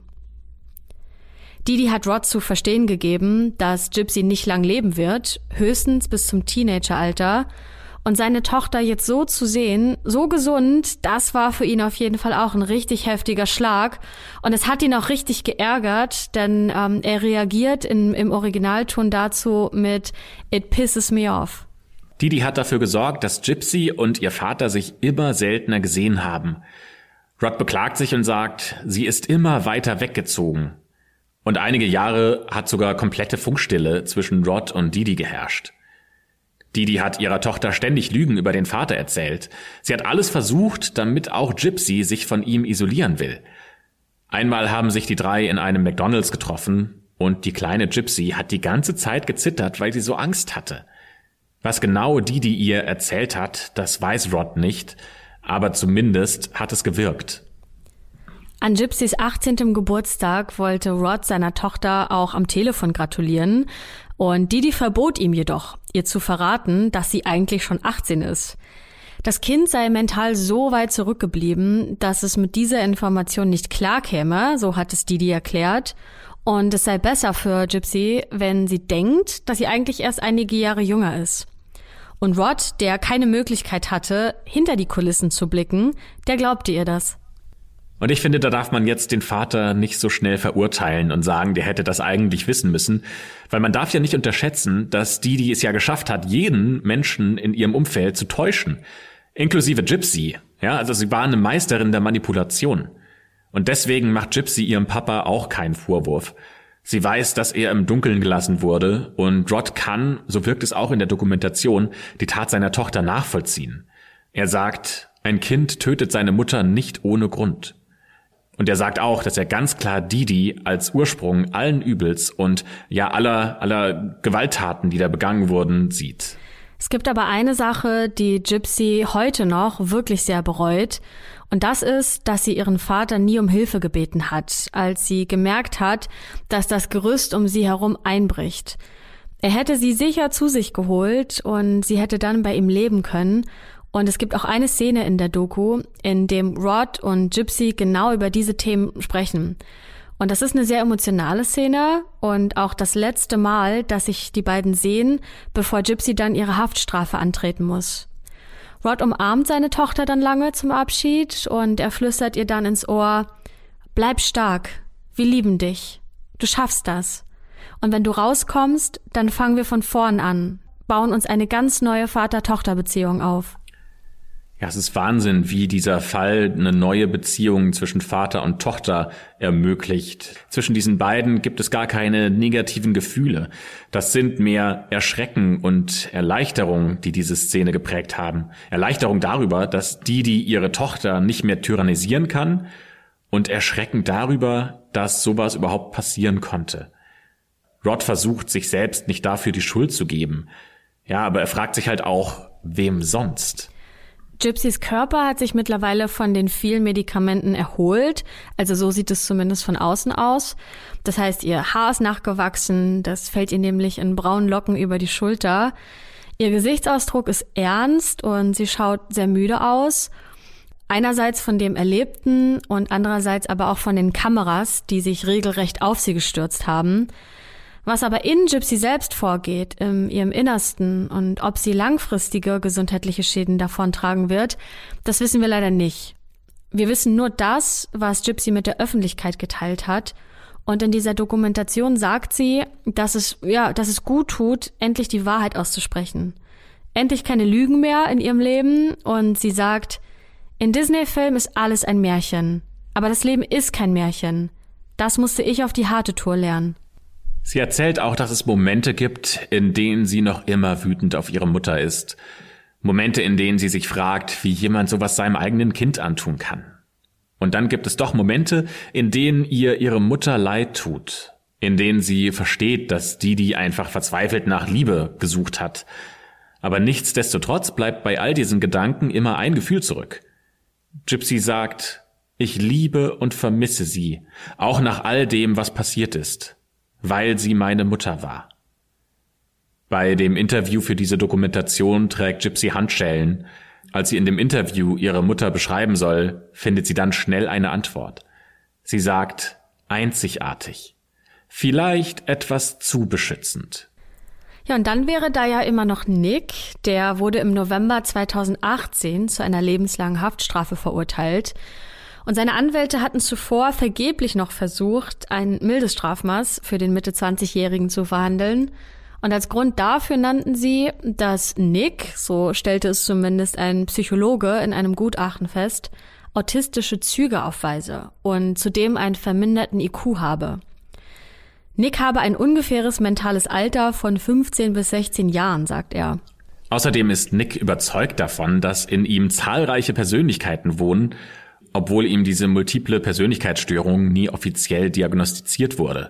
Didi hat Rod zu verstehen gegeben, dass Gypsy nicht lang leben wird, höchstens bis zum Teenageralter. Und seine Tochter jetzt so zu sehen, so gesund, das war für ihn auf jeden Fall auch ein richtig heftiger Schlag. Und es hat ihn auch richtig geärgert, denn er reagiert im Originalton dazu mit It pisses me off. Didi hat dafür gesorgt, dass Gypsy und ihr Vater sich immer seltener gesehen haben. Rod beklagt sich und sagt, sie ist immer weiter weggezogen. Und einige Jahre hat sogar komplette Funkstille zwischen Rod und Didi geherrscht. Didi hat ihrer Tochter ständig Lügen über den Vater erzählt. Sie hat alles versucht, damit auch Gypsy sich von ihm isolieren will. Einmal haben sich die drei in einem McDonald's getroffen und die kleine Gypsy hat die ganze Zeit gezittert, weil sie so Angst hatte. Was genau Didi ihr erzählt hat, das weiß Rod nicht, aber zumindest hat es gewirkt. An Gypsys 18. Geburtstag wollte Rod seiner Tochter auch am Telefon gratulieren und Didi verbot ihm jedoch, ihr zu verraten, dass sie eigentlich schon 18 ist. Das Kind sei mental so weit zurückgeblieben, dass es mit dieser Information nicht klarkäme, so hat es Didi erklärt. Und es sei besser für Gypsy, wenn sie denkt, dass sie eigentlich erst einige Jahre jünger ist. Und Rod, der keine Möglichkeit hatte, hinter die Kulissen zu blicken, der glaubte ihr das. Und ich finde, da darf man jetzt den Vater nicht so schnell verurteilen und sagen, der hätte das eigentlich wissen müssen. Weil man darf ja nicht unterschätzen, dass Didi es ja geschafft hat, jeden Menschen in ihrem Umfeld zu täuschen. Inklusive Gypsy. Ja, also sie war eine Meisterin der Manipulation. Und deswegen macht Gypsy ihrem Papa auch keinen Vorwurf. Sie weiß, dass er im Dunkeln gelassen wurde und Rod kann, so wirkt es auch in der Dokumentation, die Tat seiner Tochter nachvollziehen. Er sagt, ein Kind tötet seine Mutter nicht ohne Grund. Und er sagt auch, dass er ganz klar Didi als Ursprung allen Übels und ja aller Gewalttaten, die da begangen wurden, sieht. Es gibt aber eine Sache, die Gypsy heute noch wirklich sehr bereut. Und das ist, dass sie ihren Vater nie um Hilfe gebeten hat, als sie gemerkt hat, dass das Gerüst um sie herum einbricht. Er hätte sie sicher zu sich geholt und sie hätte dann bei ihm leben können. Und es gibt auch eine Szene in der Doku, in dem Rod und Gypsy genau über diese Themen sprechen. Und das ist eine sehr emotionale Szene und auch das letzte Mal, dass sich die beiden sehen, bevor Gypsy dann ihre Haftstrafe antreten muss. Rod umarmt seine Tochter dann lange zum Abschied und er flüstert ihr dann ins Ohr, bleib stark, wir lieben dich, du schaffst das. Und wenn du rauskommst, dann fangen wir von vorn an, bauen uns eine ganz neue Vater-Tochter-Beziehung auf. Ja, es ist Wahnsinn, wie dieser Fall eine neue Beziehung zwischen Vater und Tochter ermöglicht. Zwischen diesen beiden gibt es gar keine negativen Gefühle. Das sind mehr Erschrecken und Erleichterung, die diese Szene geprägt haben. Erleichterung darüber, dass Didi ihre Tochter nicht mehr tyrannisieren kann und Erschrecken darüber, dass sowas überhaupt passieren konnte. Rod versucht, sich selbst nicht dafür die Schuld zu geben. Ja, aber er fragt sich halt auch, wem sonst? Gypsys Körper hat sich mittlerweile von den vielen Medikamenten erholt, also so sieht es zumindest von außen aus. Das heißt, ihr Haar ist nachgewachsen, das fällt ihr nämlich in braunen Locken über die Schulter. Ihr Gesichtsausdruck ist ernst und sie schaut sehr müde aus. Einerseits von dem Erlebten und andererseits aber auch von den Kameras, die sich regelrecht auf sie gestürzt haben. Was aber in Gypsy selbst vorgeht, in ihrem Innersten und ob sie langfristige gesundheitliche Schäden davontragen wird, das wissen wir leider nicht. Wir wissen nur das, was Gypsy mit der Öffentlichkeit geteilt hat. Und in dieser Dokumentation sagt sie, dass es gut tut, endlich die Wahrheit auszusprechen. Endlich keine Lügen mehr in ihrem Leben. Und sie sagt, in Disney-Filmen ist alles ein Märchen. Aber das Leben ist kein Märchen. Das musste ich auf die harte Tour lernen. Sie erzählt auch, dass es Momente gibt, in denen sie noch immer wütend auf ihre Mutter ist. Momente, in denen sie sich fragt, wie jemand sowas seinem eigenen Kind antun kann. Und dann gibt es doch Momente, in denen ihr ihre Mutter leid tut. In denen sie versteht, dass Didi einfach verzweifelt nach Liebe gesucht hat. Aber nichtsdestotrotz bleibt bei all diesen Gedanken immer ein Gefühl zurück. Gypsy sagt, ich liebe und vermisse sie, auch nach all dem, was passiert ist. Weil sie meine Mutter war. Bei dem Interview für diese Dokumentation trägt Gypsy Handschellen. Als sie in dem Interview ihre Mutter beschreiben soll, findet sie dann schnell eine Antwort. Sie sagt, einzigartig. Vielleicht etwas zu beschützend. Ja, und dann wäre da ja immer noch Nick. Der wurde im November 2018 zu einer lebenslangen Haftstrafe verurteilt. Und seine Anwälte hatten zuvor vergeblich noch versucht, ein mildes Strafmaß für den Mitte-20-Jährigen zu verhandeln. Und als Grund dafür nannten sie, dass Nick, so stellte es zumindest ein Psychologe in einem Gutachten fest, autistische Züge aufweise und zudem einen verminderten IQ habe. Nick habe ein ungefähres mentales Alter von 15 bis 16 Jahren, sagt er. Außerdem ist Nick überzeugt davon, dass in ihm zahlreiche Persönlichkeiten wohnen, obwohl ihm diese multiple Persönlichkeitsstörung nie offiziell diagnostiziert wurde.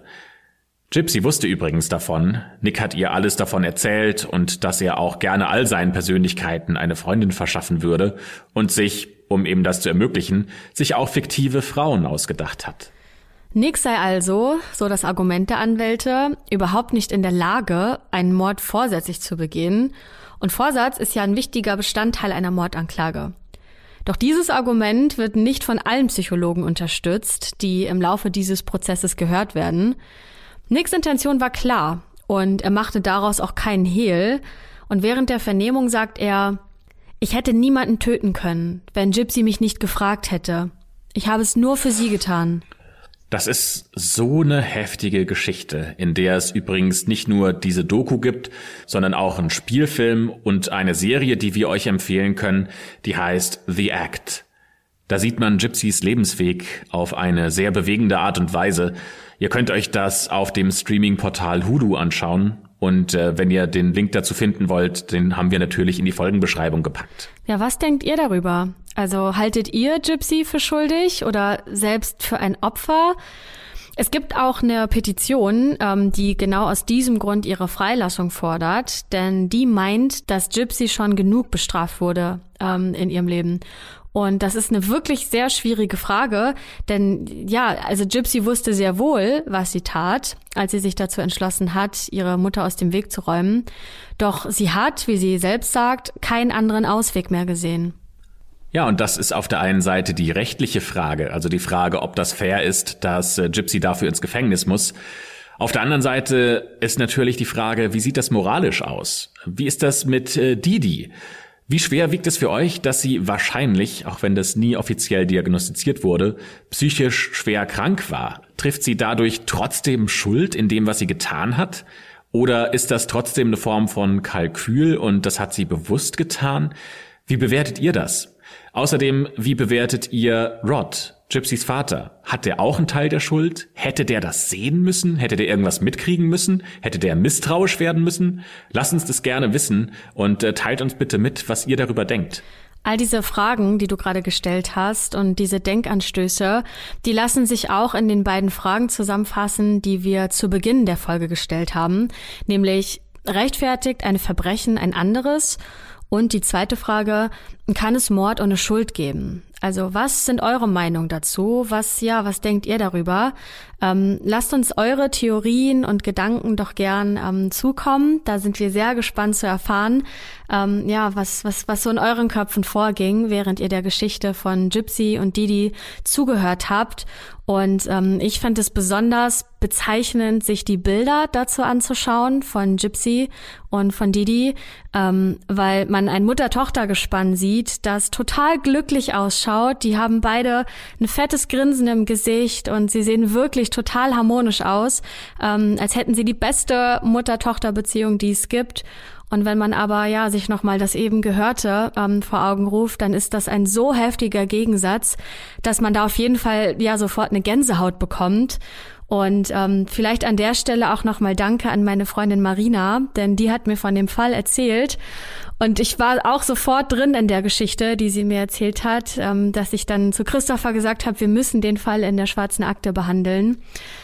Gypsy wusste übrigens davon, Nick hat ihr alles davon erzählt und dass er auch gerne all seinen Persönlichkeiten eine Freundin verschaffen würde und sich, um eben das zu ermöglichen, sich auch fiktive Frauen ausgedacht hat. Nick sei also, so das Argument der Anwälte, überhaupt nicht in der Lage, einen Mord vorsätzlich zu begehen. Und Vorsatz ist ja ein wichtiger Bestandteil einer Mordanklage. Doch dieses Argument wird nicht von allen Psychologen unterstützt, die im Laufe dieses Prozesses gehört werden. Nicks Intention war klar und er machte daraus auch keinen Hehl. Und während der Vernehmung sagt er, ich hätte niemanden töten können, wenn Gypsy mich nicht gefragt hätte. Ich habe es nur für sie getan. Das ist so eine heftige Geschichte, in der es übrigens nicht nur diese Doku gibt, sondern auch einen Spielfilm und eine Serie, die wir euch empfehlen können, die heißt The Act. Da sieht man Gypsys Lebensweg auf eine sehr bewegende Art und Weise. Ihr könnt euch das auf dem Streaming-Portal Hulu anschauen. Und wenn ihr den Link dazu finden wollt, den haben wir natürlich in die Folgenbeschreibung gepackt. Ja, was denkt ihr darüber? Also haltet ihr Gypsy für schuldig oder selbst für ein Opfer? Es gibt auch eine Petition, die genau aus diesem Grund ihre Freilassung fordert, denn die meint, dass Gypsy schon genug bestraft wurde in ihrem Leben. Und das ist eine wirklich sehr schwierige Frage, denn ja, also Gypsy wusste sehr wohl, was sie tat, als sie sich dazu entschlossen hat, ihre Mutter aus dem Weg zu räumen. Doch sie hat, wie sie selbst sagt, keinen anderen Ausweg mehr gesehen. Ja, und das ist auf der einen Seite die rechtliche Frage, also die Frage, ob das fair ist, dass Gypsy dafür ins Gefängnis muss. Auf der anderen Seite ist natürlich die Frage, wie sieht das moralisch aus? Wie ist das mit Didi? Wie schwer wiegt es für euch, dass sie wahrscheinlich, auch wenn das nie offiziell diagnostiziert wurde, psychisch schwer krank war? Trifft sie dadurch trotzdem Schuld in dem, was sie getan hat? Oder ist das trotzdem eine Form von Kalkül und das hat sie bewusst getan? Wie bewertet ihr das? Außerdem, wie bewertet ihr Rod, Gypsys Vater? Hat der auch einen Teil der Schuld? Hätte der das sehen müssen? Hätte der irgendwas mitkriegen müssen? Hätte der misstrauisch werden müssen? Lasst uns das gerne wissen und teilt uns bitte mit, was ihr darüber denkt. All diese Fragen, die du gerade gestellt hast und diese Denkanstöße, die lassen sich auch in den beiden Fragen zusammenfassen, die wir zu Beginn der Folge gestellt haben, nämlich rechtfertigt ein Verbrechen ein anderes? Und die zweite Frage, kann es Mord ohne Schuld geben? Also was sind eure Meinungen dazu? Was denkt ihr darüber? Lasst uns eure Theorien und Gedanken doch gern zukommen. Da sind wir sehr gespannt zu erfahren, was so in euren Köpfen vorging, während ihr der Geschichte von Gypsy und Didi zugehört habt. Und ich fand es besonders bezeichnend, sich die Bilder dazu anzuschauen von Gypsy und von Didi, weil man ein Mutter-Tochter-Gespann sieht, das total glücklich ausschaut. Die haben beide ein fettes Grinsen im Gesicht und sie sehen wirklich total harmonisch aus, als hätten sie die beste Mutter-Tochter-Beziehung, die es gibt. Und wenn man aber sich nochmal das eben Gehörte vor Augen ruft, dann ist das ein so heftiger Gegensatz, dass man da auf jeden Fall sofort eine Gänsehaut bekommt. Und vielleicht an der Stelle auch nochmal Danke an meine Freundin Marina, denn die hat mir von dem Fall erzählt. Und ich war auch sofort drin in der Geschichte, die sie mir erzählt hat, dass ich dann zu Christopher gesagt habe, wir müssen den Fall in der Schwarzen Akte behandeln.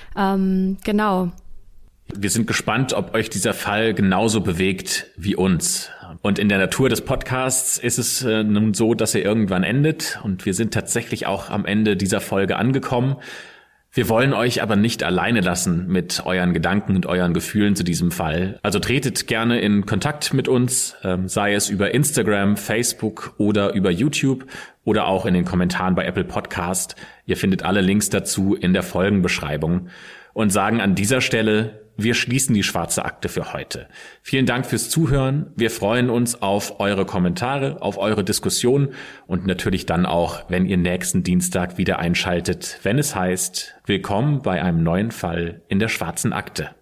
Genau. Wir sind gespannt, ob euch dieser Fall genauso bewegt wie uns. Und in der Natur des Podcasts ist es nun so, dass er irgendwann endet. Und wir sind tatsächlich auch am Ende dieser Folge angekommen. Wir wollen euch aber nicht alleine lassen mit euren Gedanken und euren Gefühlen zu diesem Fall. Also tretet gerne in Kontakt mit uns, sei es über Instagram, Facebook oder über YouTube oder auch in den Kommentaren bei Apple Podcast. Ihr findet alle Links dazu in der Folgenbeschreibung und sagen an dieser Stelle, wir schließen die Schwarze Akte für heute. Vielen Dank fürs Zuhören. Wir freuen uns auf eure Kommentare, auf eure Diskussion und natürlich dann auch, wenn ihr nächsten Dienstag wieder einschaltet, wenn es heißt, willkommen bei einem neuen Fall in der Schwarzen Akte.